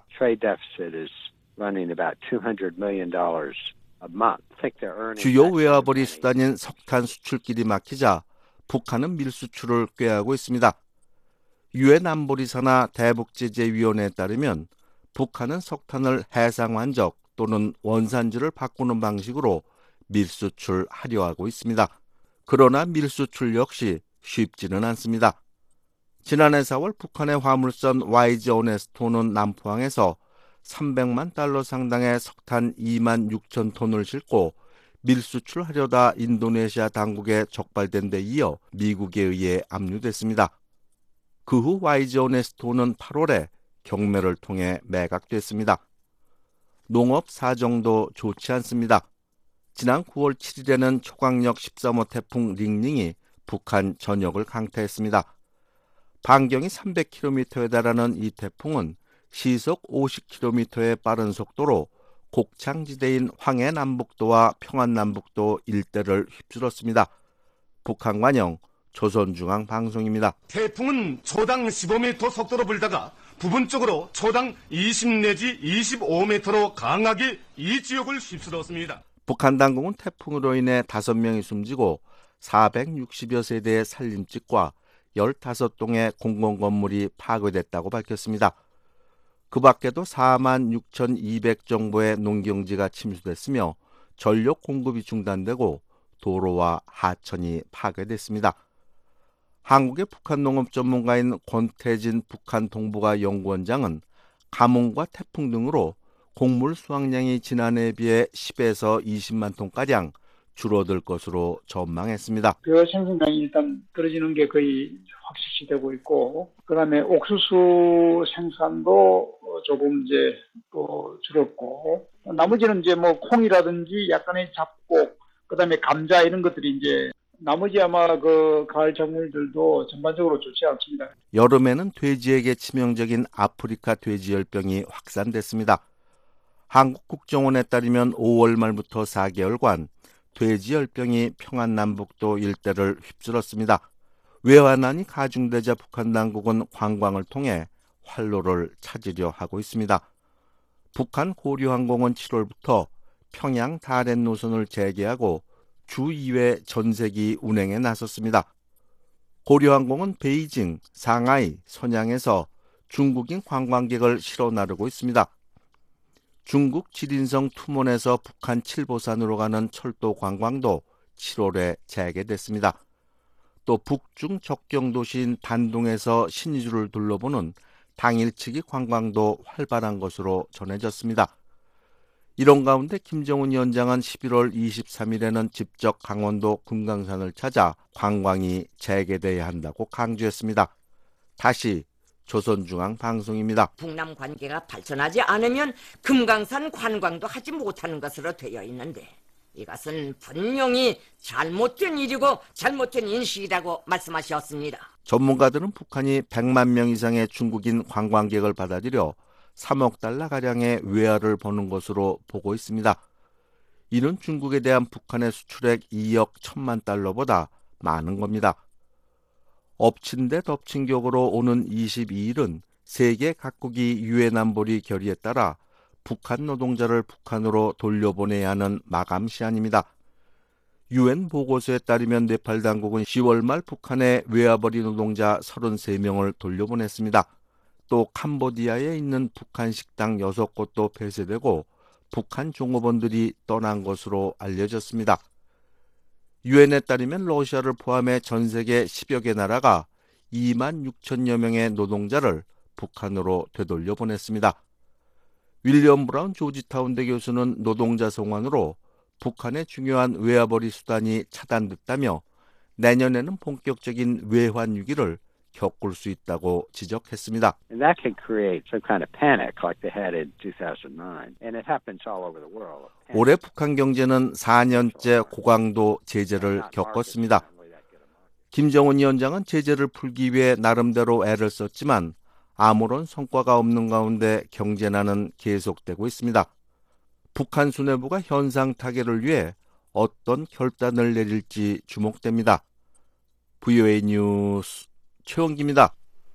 [SPEAKER 3] 주요 외화벌이 수단인 석탄 수출길이 막히자 북한은 밀수출을 꾀하고 있습니다. 유엔 안보리사나 대북제재위원회에 따르면 북한은 석탄을 해상환적 또는 원산지를 바꾸는 방식으로 밀수출하려 하고 있습니다. 그러나 밀수출 역시 쉽지는 않습니다. 지난해 4월 북한의 화물선 YG 오네스토는 남포항에서 300만 달러 상당의 석탄 2만 6천 톤을 싣고 밀수출하려다 인도네시아 당국에 적발된 데 이어 미국에 의해 압류됐습니다. 그 후 YG 오네스토는 8월에 경매를 통해 매각됐습니다. 농업 사정도 좋지 않습니다. 지난 9월 7일에는 초강력 13호 태풍 링링이 북한 전역을 강타했습니다. 반경이 300km에 달하는 이 태풍은 시속 50km의 빠른 속도로 곡창지대인 황해남북도와 평안남북도 일대를 휩쓸었습니다. 북한 관영 조선중앙방송입니다.
[SPEAKER 24] 태풍은 초당 15m 속도로 불다가 부분적으로 초당 20 내지 25m로 강하게 이 지역을 휩쓸었습니다.
[SPEAKER 3] 북한 당국은 태풍으로 인해 5명이 숨지고 460여 세대의 살림집과 15동의 공공건물이 파괴됐다고 밝혔습니다. 그 밖에도 46,200 정도의 농경지가 침수됐으며 전력 공급이 중단되고 도로와 하천이 파괴됐습니다. 한국의 북한 농업 전문가인 권태진 북한 동북아 연구원장은 가뭄과 태풍 등으로 곡물 수확량이 지난해에 비해 10에서 20만 톤가량 줄어들 것으로 전망했습니다.
[SPEAKER 1] 벼 생산량이 일단 떨어지는 게 거의 확실시되고 있고, 그다음에 옥수수 생산도 조금 이제 또 줄었고, 나머지는 이제 뭐 콩이라든지 약간의 잡곡, 그다음에 감자 이런 것들이 이제 나머지 아마 그 가을 작물들도 전반적으로 좋지 않습니다.
[SPEAKER 3] 여름에는 돼지에게 치명적인 아프리카 돼지열병이 확산됐습니다. 한국 국정원에 따르면 5월 말부터 4개월간 돼지열병이 평안남북도 일대를 휩쓸었습니다. 외환난이 가중되자 북한 당국은 관광을 통해 활로를 찾으려 하고 있습니다. 북한 고려항공은 7월부터 평양 다롄 노선을 재개하고 주 2회 전세기 운행에 나섰습니다. 고려항공은 베이징, 상하이, 선양에서 중국인 관광객을 실어 나르고 있습니다. 중국 지린성 투몬에서 북한 칠보산으로 가는 철도 관광도 7월에 재개됐습니다. 또 북중 접경 도시인 단둥에서 신의주를 둘러보는 당일치기 관광도 활발한 것으로 전해졌습니다. 이런 가운데 김정은 위원장은 11월 23일에는 직접 강원도 금강산을 찾아 관광이 재개돼야 한다고 강조했습니다. 다시 조선중앙방송입니다.
[SPEAKER 4] 북남 관계가 발전하지 않으면 금강산 관광도 하지 못하는 것으로 되어 있는데 이것은 분명히 잘못된 일이고 잘못된 인식이라고 말씀하셨습니다.
[SPEAKER 3] 전문가들은 북한이 100만 명 이상의 중국인 관광객을 받아들여 3억 달러가량의 외화를 버는 것으로 보고 있습니다. 이는 중국에 대한 북한의 수출액 2억 1천만 달러보다 많은 겁니다. 엎친 데 덮친 격으로 오는 22일은 세계 각국이 유엔 안보리 결의에 따라 북한 노동자를 북한으로 돌려보내야 하는 마감 시한입니다. 유엔 보고서에 따르면 네팔 당국은 10월 말 북한에 외화벌이 노동자 33명을 돌려보냈습니다. 또 캄보디아에 있는 북한 식당 6곳도 폐쇄되고 북한 종업원들이 떠난 것으로 알려졌습니다. 유엔에 따르면 러시아를 포함해 전 세계 10여 개 나라가 2만 6천여 명의 노동자를 북한으로 되돌려 보냈습니다. 윌리엄 브라운 조지타운대 교수는 노동자 송환으로 북한의 중요한 외화벌이 수단이 차단됐다며 내년에는 본격적인 외환 위기를 겪을 수 있다고 지적했습니다.
[SPEAKER 20] And that can create some kind of panic like they had in 2009. And it happens all over the world.
[SPEAKER 3] 올해 북한 경제는 4년째 고강도 제재를 겪었습니다. 김정은 위원장은 제재를 풀기 위해 나름대로 애를 썼지만 아무런 성과가 없는 가운데 경제난은 계속되고 있습니다. 북한 수뇌부가 현상 타개를 위해 어떤 결단을 내릴지 주목됩니다. VOA 뉴스 최원기입니다.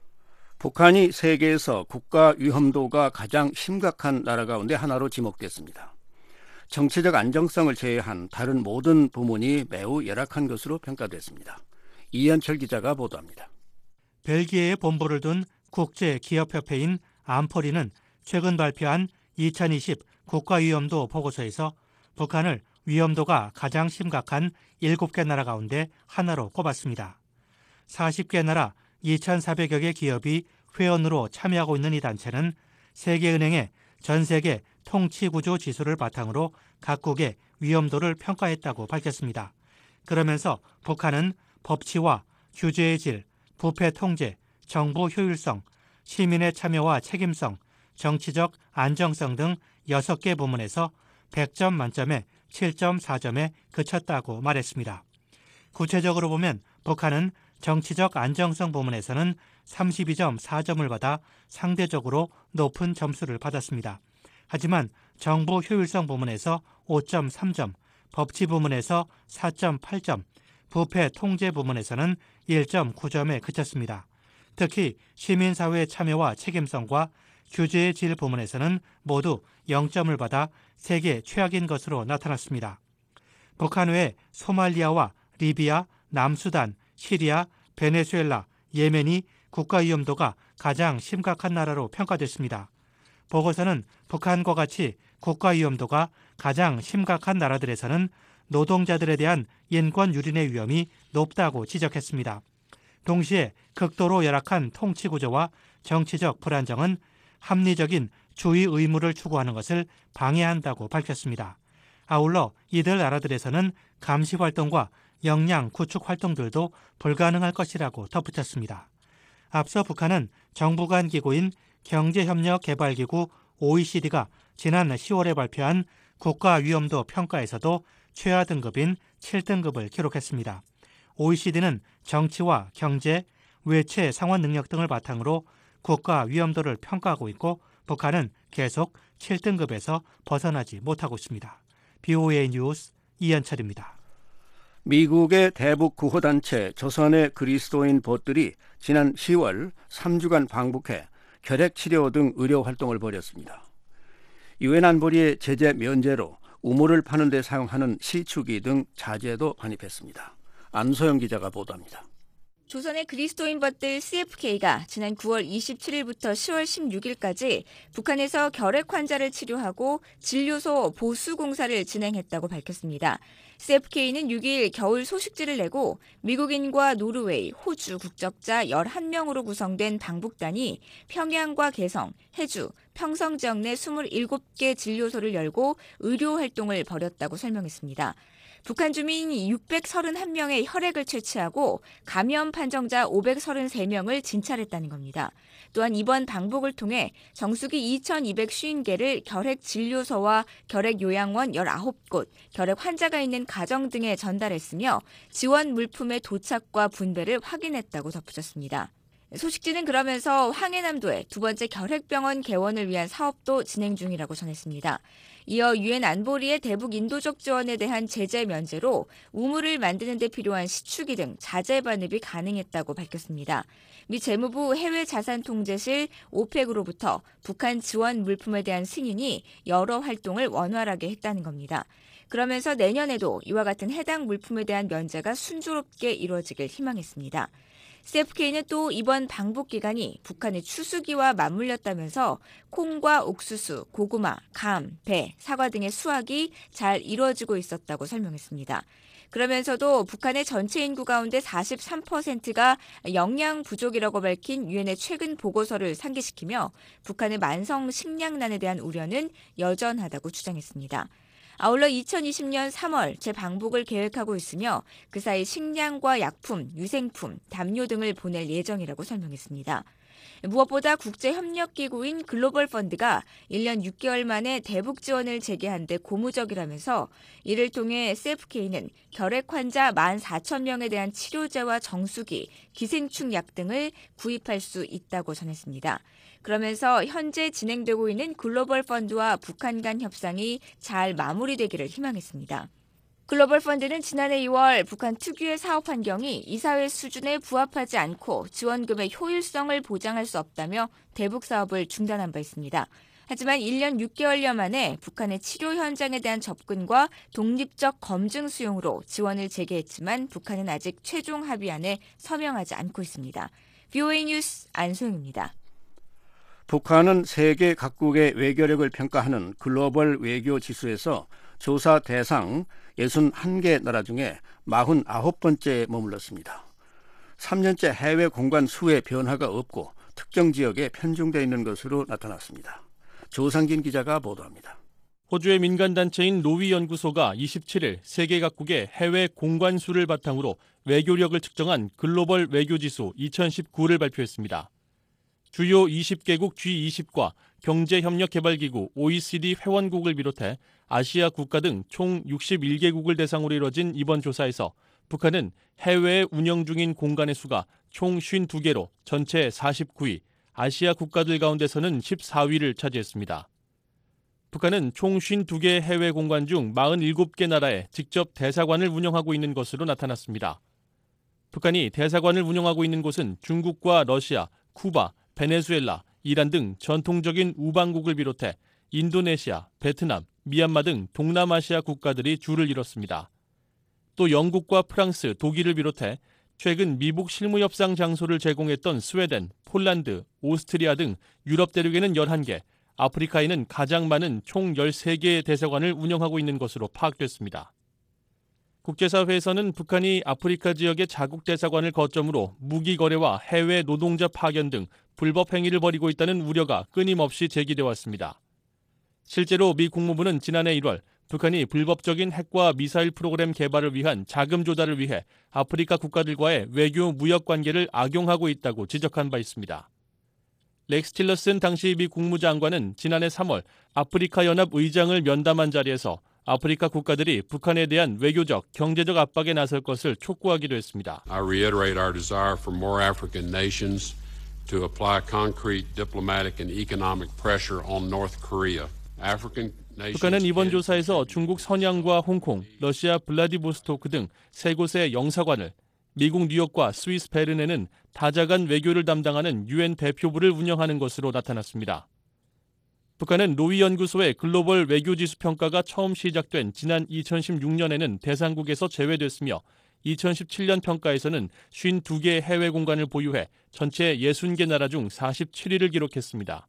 [SPEAKER 5] 북한이 세계에서 국가 위험도가 가장 심각한 나라 가운데 하나로 지목됐습니다. 정치적 안정성을 제외한 다른 모든 부문이 매우 열악한 것으로 평가됐습니다. 이현철 기자가 보도합니다.
[SPEAKER 21] 벨기에에 본부를 둔 국제기업협회인 안포리는 최근 발표한 2020 국가위험도 보고서에서 북한을 위험도가 가장 심각한 7개 나라 가운데 하나로 꼽았습니다. 40개 나라 2,400여 개 기업이 회원으로 참여하고 있는 이 단체는 세계은행의 전 세계 통치구조 지수를 바탕으로 각국의 위험도를 평가했다고 밝혔습니다. 그러면서 북한은 법치와 규제의 질, 부패 통제, 정부 효율성, 시민의 참여와 책임성, 정치적 안정성 등 6개 부문에서 100점 만점에 7.4점에 그쳤다고 말했습니다. 구체적으로 보면 북한은 정치적 안정성 부문에서는 32.4점을 받아 상대적으로 높은 점수를 받았습니다. 하지만 정부 효율성 부문에서 5.3점, 법치 부문에서 4.8점, 부패 통제 부문에서는 1.9점에 그쳤습니다. 특히 시민사회 참여와 책임성과 규제의 질 부문에서는 모두 0점을 받아 세계 최악인 것으로 나타났습니다. 북한 외 소말리아와 리비아, 남수단, 시리아, 베네수엘라, 예멘이 국가 위험도가 가장 심각한 나라로 평가됐습니다. 보고서는 북한과 같이 국가 위험도가 가장 심각한 나라들에서는 노동자들에 대한 인권 유린의 위험이 높다고 지적했습니다. 동시에 극도로 열악한 통치 구조와 정치적 불안정은 합리적인 주의 의무를 추구하는 것을 방해한다고 밝혔습니다. 아울러 이들 나라들에서는 감시 활동과 역량 구축 활동들도 불가능할 것이라고 덧붙였습니다. 앞서 북한은 정부 간 기구인 경제협력개발기구 OECD가 지난 10월에 발표한 국가 위험도 평가에서도 최하 등급인 7등급을 기록했습니다. OECD는 정치와 경제, 외채 상환 능력 등을 바탕으로 국가 위험도를 평가하고 있고 북한은 계속 7등급에서 벗어나지 못하고 있습니다. BOA 뉴스 이현철입니다.
[SPEAKER 5] 미국의 대북 구호단체 조선의 그리스도인 벗들이 지난 10월 3주간 방북해 결핵치료 등 의료 활동을 벌였습니다. 유엔 안보리의 제재 면제로 우물을 파는 데 사용하는 시추기 등 자재도 반입했습니다. 안소영 기자가 보도합니다.
[SPEAKER 2] 조선의 그리스도인 벗들 CFK가 지난 9월 27일부터 10월 16일까지 북한에서 결핵 환자를 치료하고 진료소 보수 공사를 진행했다고 밝혔습니다. CFK는 6일 겨울 소식지를 내고 미국인과 노르웨이, 호주 국적자 11명으로 구성된 방북단이 평양과 개성, 해주, 평성 지역 내 27개 진료소를 열고 의료 활동을 벌였다고 설명했습니다. 북한 주민 631명의 혈액을 채취하고 감염 판정자 533명을 진찰했다는 겁니다. 또한 이번 방북을 통해 정수기 2,250개를 결핵 진료소와 결핵 요양원 19곳, 결핵 환자가 있는 가정 등에 전달했으며 지원 물품의 도착과 분배를 확인했다고 덧붙였습니다. 소식지는 그러면서 황해남도에 두 번째 결핵병원 개원을 위한 사업도 진행 중이라고 전했습니다. 이어 유엔 안보리의 대북 인도적 지원에 대한 제재 면제로 우물을 만드는 데 필요한 시추기 등 자재 반입이 가능했다고 밝혔습니다. 미 재무부 해외자산통제실 오펙으로부터 북한 지원 물품에 대한 승인이 여러 활동을 원활하게 했다는 겁니다. 그러면서 내년에도 이와 같은 해당 물품에 대한 면제가 순조롭게 이루어지길 희망했습니다. CFK는 또 이번 방북 기간이 북한의 추수기와 맞물렸다면서 콩과 옥수수, 고구마, 감, 배, 사과 등의 수확이 잘 이루어지고 있었다고 설명했습니다. 그러면서도 북한의 전체 인구 가운데 43%가 영양 부족이라고 밝힌 유엔의 최근 보고서를 상기시키며 북한의 만성 식량난에 대한 우려는 여전하다고 주장했습니다. 아울러 2020년 3월 재방북을 계획하고 있으며 그 사이 식량과 약품, 유생품, 담요 등을 보낼 예정이라고 설명했습니다. 무엇보다 국제협력기구인 글로벌 펀드가 1년 6개월 만에 대북 지원을 재개한 데 고무적이라면서 이를 통해 CFK는 결핵 환자 14,000명에 대한 치료제와 정수기, 기생충 약 등을 구입할 수 있다고 전했습니다. 그러면서 현재 진행되고 있는 글로벌 펀드와 북한 간 협상이 잘 마무리되기를 희망했습니다. 글로벌 펀드는 지난해 2월 북한 특유의 사업 환경이 이사회 수준에 부합하지 않고 지원금의 효율성을 보장할 수 없다며 대북 사업을 중단한 바 있습니다. 하지만 1년 6개월여 만에 북한의 치료 현장에 대한 접근과 독립적 검증 수용으로 지원을 재개했지만 북한은 아직 최종 합의안에 서명하지 않고 있습니다. BOA 뉴스 안소영입니다.
[SPEAKER 5] 북한은 세계 각국의 외교력을 평가하는 글로벌 외교 지수에서 조사 대상 61개 나라 중에 49번째에 머물렀습니다. 3년째 해외 공간 수의 변화가 없고 특정 지역에 편중되어 있는 것으로 나타났습니다. 조상진 기자가 보도합니다.
[SPEAKER 13] 호주의 민간단체인 로위 연구소가 27일 세계 각국의 해외 공간 수를 바탕으로 외교력을 측정한 글로벌 외교지수 2019를 발표했습니다. 주요 20개국 G20과 경제협력개발기구 OECD 회원국을 비롯해 아시아 국가 등 총 61개국을 대상으로 이뤄진 이번 조사에서 북한은 해외에 운영 중인 공간의 수가 총 52개로 전체 49위, 아시아 국가들 가운데서는 14위를 차지했습니다. 북한은 총 52개 해외 공간 중 47개 나라에 직접 대사관을 운영하고 있는 것으로 나타났습니다. 북한이 대사관을 운영하고 있는 곳은 중국과 러시아, 쿠바, 베네수엘라, 이란 등 전통적인 우방국을 비롯해 인도네시아, 베트남, 미얀마 등 동남아시아 국가들이 주를 이뤘습니다. 또 영국과 프랑스, 독일을 비롯해 최근 미북 실무협상 장소를 제공했던 스웨덴, 폴란드, 오스트리아 등 유럽 대륙에는 11개, 아프리카에는 가장 많은 총 13개의 대사관을 운영하고 있는 것으로 파악됐습니다. 국제사회에서는 북한이 아프리카 지역의 자국 대사관을 거점으로 무기 거래와 해외 노동자 파견 등 불법 행위를 벌이고 있다는 우려가 끊임없이 제기돼 왔습니다. 실제로 미 국무부는 지난해 1월 북한이 불법적인 핵과 미사일 프로그램 개발을 위한 자금 조달을 위해 아프리카 국가들과의 외교 무역 관계를 악용하고 있다고 지적한 바 있습니다. 렉스 틸러슨 당시 미 국무장관은 지난해 3월 아프리카 연합 의장을 면담한 자리에서 아프리카 국가들이 북한에 대한 외교적, 경제적 압박에 나설 것을 촉구하기도 했습니다.
[SPEAKER 6] I reiterate our desire for more African nations to apply concrete diplomatic and economic pressure on North Korea.
[SPEAKER 13] 북한은 이번 조사에서 중국 선양과 홍콩, 러시아 블라디보스토크 등 세 곳의 영사관을, 미국 뉴욕과 스위스 베른에는 다자간 외교를 담당하는 UN 대표부를 운영하는 것으로 나타났습니다. 북한은 로위 연구소의 글로벌 외교지수 평가가 처음 시작된 지난 2016년에는 대상국에서 제외됐으며 2017년 평가에서는 52개의 해외 공간을 보유해 전체 60개 나라 중 47위를 기록했습니다.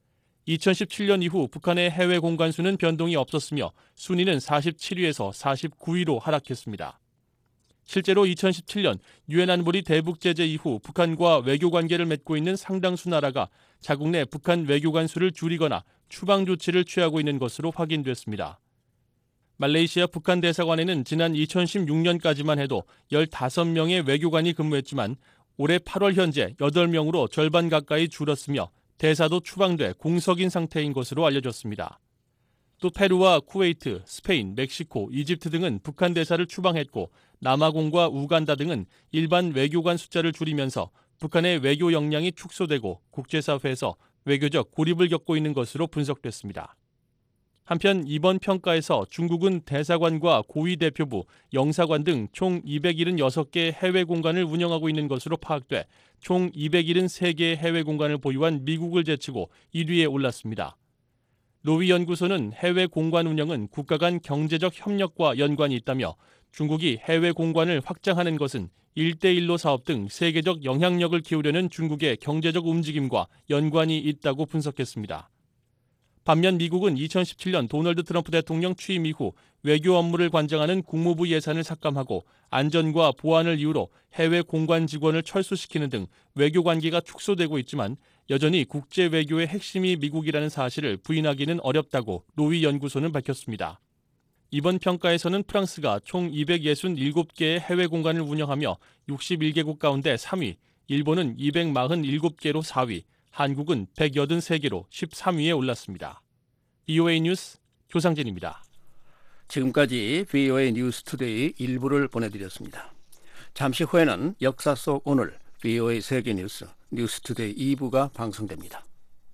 [SPEAKER 13] 2017년 이후 북한의 해외 공간 수는 변동이 없었으며 순위는 47위에서 49위로 하락했습니다. 실제로 2017년 유엔 안보리 대북 제재 이후 북한과 외교 관계를 맺고 있는 상당수 나라가 자국 내 북한 외교관 수를 줄이거나 추방 조치를 취하고 있는 것으로 확인됐습니다. 말레이시아 북한 대사관에는 지난 2016년까지만 해도 15명의 외교관이 근무했지만 올해 8월 현재 8명으로 절반 가까이 줄었으며 대사도 추방돼 공석인 상태인 것으로 알려졌습니다. 또 페루와 쿠웨이트, 스페인, 멕시코, 이집트 등은 북한 대사를 추방했고 남아공과 우간다 등은 일반 외교관 숫자를 줄이면서 북한의 외교 역량이 축소되고 국제사회에서 외교적 고립을 겪고 있는 것으로 분석됐습니다. 한편 이번 평가에서 중국은 대사관과 고위 대표부, 영사관 등 총 276개의 해외 공간을 운영하고 있는 것으로 파악돼 총 273개의 해외 공간을 보유한 미국을 제치고 1위에 올랐습니다. 로위 연구소는 해외 공간 운영은 국가 간 경제적 협력과 연관이 있다며 중국이 해외 공간을 확장하는 것은 1대1로 사업 등 세계적 영향력을 키우려는 중국의 경제적 움직임과 연관이 있다고 분석했습니다. 반면 미국은 2017년 도널드 트럼프 대통령 취임 이후 외교 업무를 관장하는 국무부 예산을 삭감하고 안전과 보안을 이유로 해외 공관 직원을 철수시키는 등 외교 관계가 축소되고 있지만 여전히 국제 외교의 핵심이 미국이라는 사실을 부인하기는 어렵다고 로위 연구소는 밝혔습니다. 이번 평가에서는 프랑스가 총 267개의 해외 공간을 운영하며 61개국 가운데 3위, 일본은 247개로 4위, 한국은 183개로 13위에 올랐습니다. VOA 뉴스 조상진입니다.
[SPEAKER 5] 지금까지 VOA 뉴스 투데이 일부를 보내드렸습니다. 잠시 후에는 역사 속 오늘 VOA 세계 뉴스 뉴스 투데이 2부가 방송됩니다.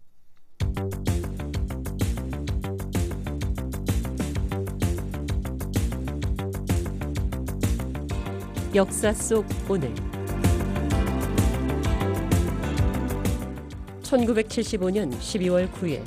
[SPEAKER 7] 역사 속 오늘 1975년 12월 9일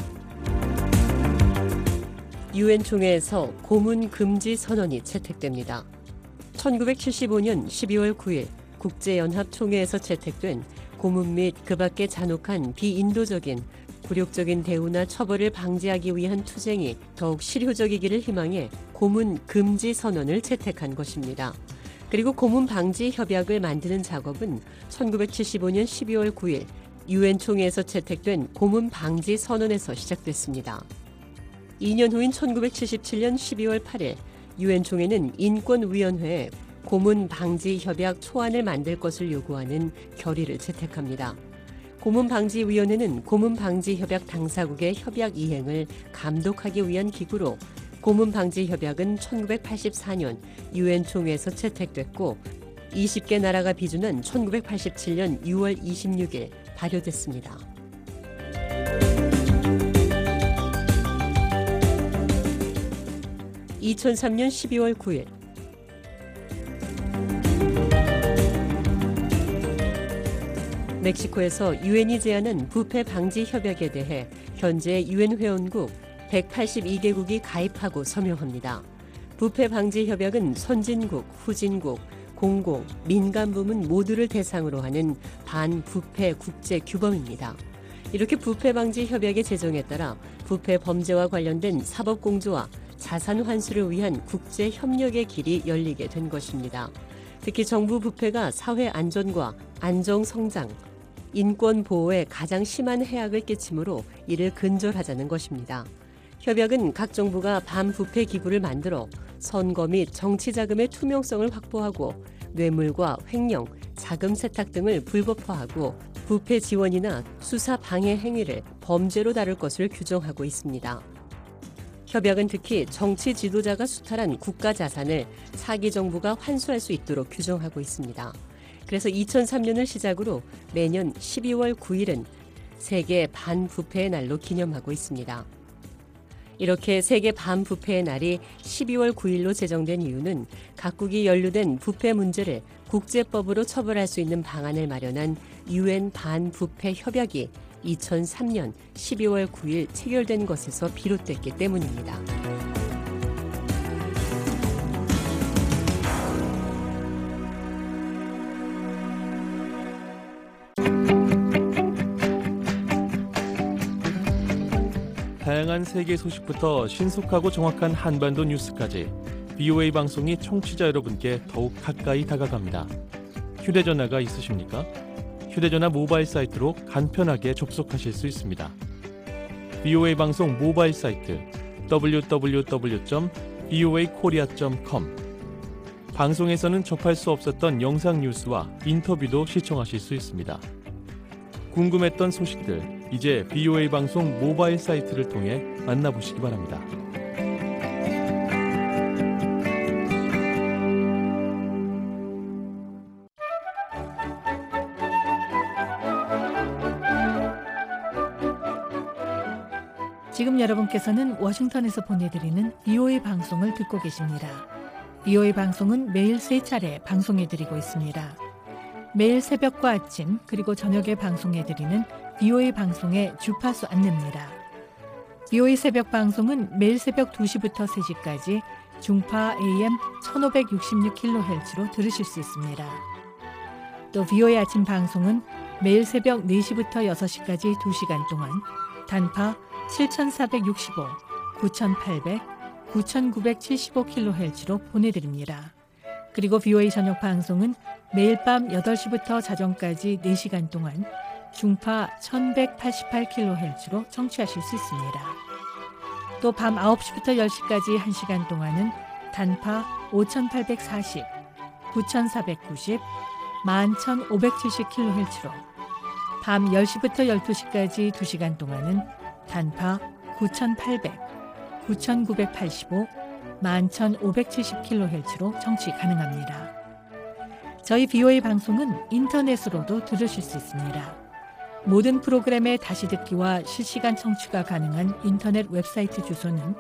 [SPEAKER 7] 유엔 총회에서 고문 금지 선언이 채택됩니다. 1975년 12월 9일 국제연합 총회에서 채택된 고문 및 그 밖의 잔혹한 비인도적인 굴욕적인 대우나 처벌을 방지하기 위한 투쟁이 더욱 실효적이기를 희망해 고문 금지 선언을 채택한 것입니다. 그리고 고문 방지 협약을 만드는 작업은 1975년 12월 9일 유엔 총회에서 채택된 고문 방지 선언에서 시작됐습니다. 2년 후인 1977년 12월 8일 유엔 총회는 인권위원회에 고문 방지 협약 초안을 만들 것을 요구하는 결의를 채택합니다. 고문 방지 위원회는 고문 방지 협약 당사국의 협약 이행을 감독하기 위한 기구로 고문 방지 협약은 1984년 유엔 총회에서 채택됐고 20개 나라가 비준한 1987년 6월 26일 발효됐습니다. (2003년 12월 9일) 멕시코에서 유엔이 제안한 부패 방지 협약에 대해 현재 유엔 회원국 182개국이 가입하고 서명합니다. 부패 방지 협약은 선진국, 후진국, 공공, 민간 부문 모두를 대상으로 하는 반부패 국제 규범입니다. 이렇게 부패 방지 협약의 제정에 따라 부패 범죄와 관련된 사법 공조와 자산 환수를 위한 국제 협력의 길이 열리게 된 것입니다. 특히 정부 부패가 사회 안전과 안정 성장, 인권 보호에 가장 심한 해악을 끼치므로 이를 근절하자는 것입니다. 협약은 각 정부가 반부패 기구를 만들어 선거 및 정치 자금의 투명성을 확보하고 뇌물과 횡령, 자금 세탁 등을 불법화하고 부패 지원이나 수사 방해 행위를 범죄로 다룰 것을 규정하고 있습니다. 협약은 특히 정치 지도자가 수탈한 국가 자산을 차기 정부가 환수할 수 있도록 규정하고 있습니다. 그래서 2003년을 시작으로 매년 12월 9일은 세계 반부패의 날로 기념하고 있습니다. 이렇게 세계 반부패의 날이 12월 9일로 제정된 이유는 각국이 연루된 부패 문제를 국제법으로 처벌할 수 있는 방안을 마련한 UN 반부패 협약이 2003년 12월 9일 체결된 것에서 비롯됐기 때문입니다.
[SPEAKER 8] 다양한 세계 소식부터 신속하고 정확한 한반도 뉴스까지 VOA 방송이 청취자 여러분께 더욱 가까이 다가갑니다. 휴대전화가 있으십니까? 휴대전화 모바일 사이트로 간편하게 접속하실 수 있습니다. VOA 방송 모바일 사이트 www.voakorea.com 방송에서는 접할 수 없었던 영상 뉴스와 인터뷰도 시청하실 수 있습니다. 궁금했던 소식들 이제 VOA 방송 모바일 사이트를 통해 만나보시기 바랍니다.
[SPEAKER 9] 지금 여러분께서는 워싱턴에서 보내드리는 VOA 방송을 듣고 계십니다. VOA 방송은 매일 3차례 방송해드리고 있습니다. 매일 새벽과 아침 그리고 저녁에 방송해드리는 VOA 방송의 주파수 안내입니다. VOA 새벽 방송은 매일 새벽 2시부터 3시까지 중파 AM 1566kHz로 들으실 수 있습니다. 또 VOA 아침 방송은 매일 새벽 4시부터 6시까지 2시간 동안 단파 7465, 9800, 9975kHz로 보내드립니다. 그리고 VOA 저녁 방송은 매일 밤 8시부터 자정까지 4시간 동안 중파 1188kHz로 청취하실 수 있습니다. 또 밤 9시부터 10시까지 1시간 동안은 단파 5840, 9490, 11570kHz로 밤 10시부터 12시까지 2시간 동안은 단파 9800, 9985, 11570kHz로 청취 가능합니다. 저희 VOA 방송은 인터넷으로도 들으실 수 있습니다. 모든 프로그램의 다시 듣기와 실시간 청취가 가능한 인터넷 웹사이트 주소는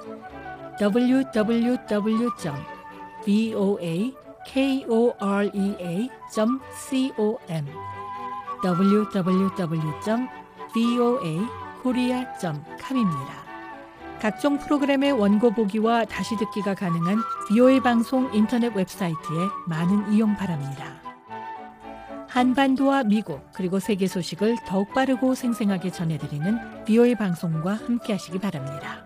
[SPEAKER 9] www.voakorea.com www.voakorea.com입니다. 각종 프로그램의 원고 보기와 다시 듣기가 가능한 VOA 방송 인터넷 웹사이트에 많은 이용 바랍니다. 한반도와 미국 그리고 세계 소식을 더욱 빠르고 생생하게 전해드리는 VOA 방송과 함께하시기 바랍니다.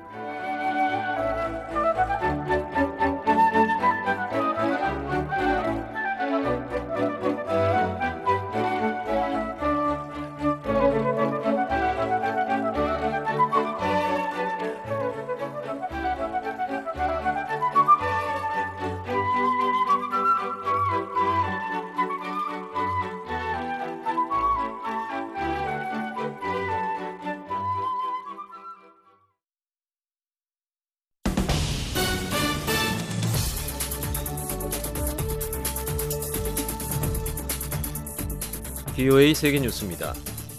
[SPEAKER 10] VOA 세계뉴스입니다.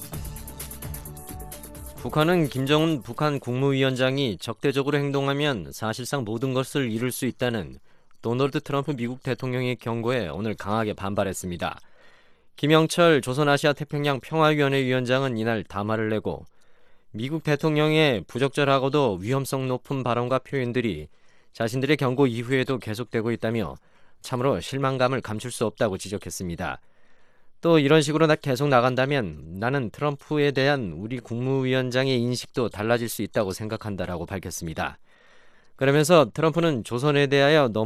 [SPEAKER 10] 북한은 김정은 북한 국무위원장이 적대적으로 행동하면 사실상 모든 것을 잃을 수 있다는 도널드 트럼프 미국 대통령의 경고에 오늘 강하게 반발했습니다. 김영철 조선아시아태평양 평화위원회 위원장은 이날 담화를 내고 미국 대통령의 부적절하고도 위험성 높은 발언과 표현들이 자신들의 경고 이후에도 계속되고 있다며 참으로 실망감을 감출 수 없다고 지적했습니다. 또 이런 식으로 계속 나간다면 나는 트럼프에 대한 우리 국무위원장의 인식도 달라질 수 있다고 생각한다라고 밝혔습니다. 그러면서 트럼프는 조선에 대하여 너무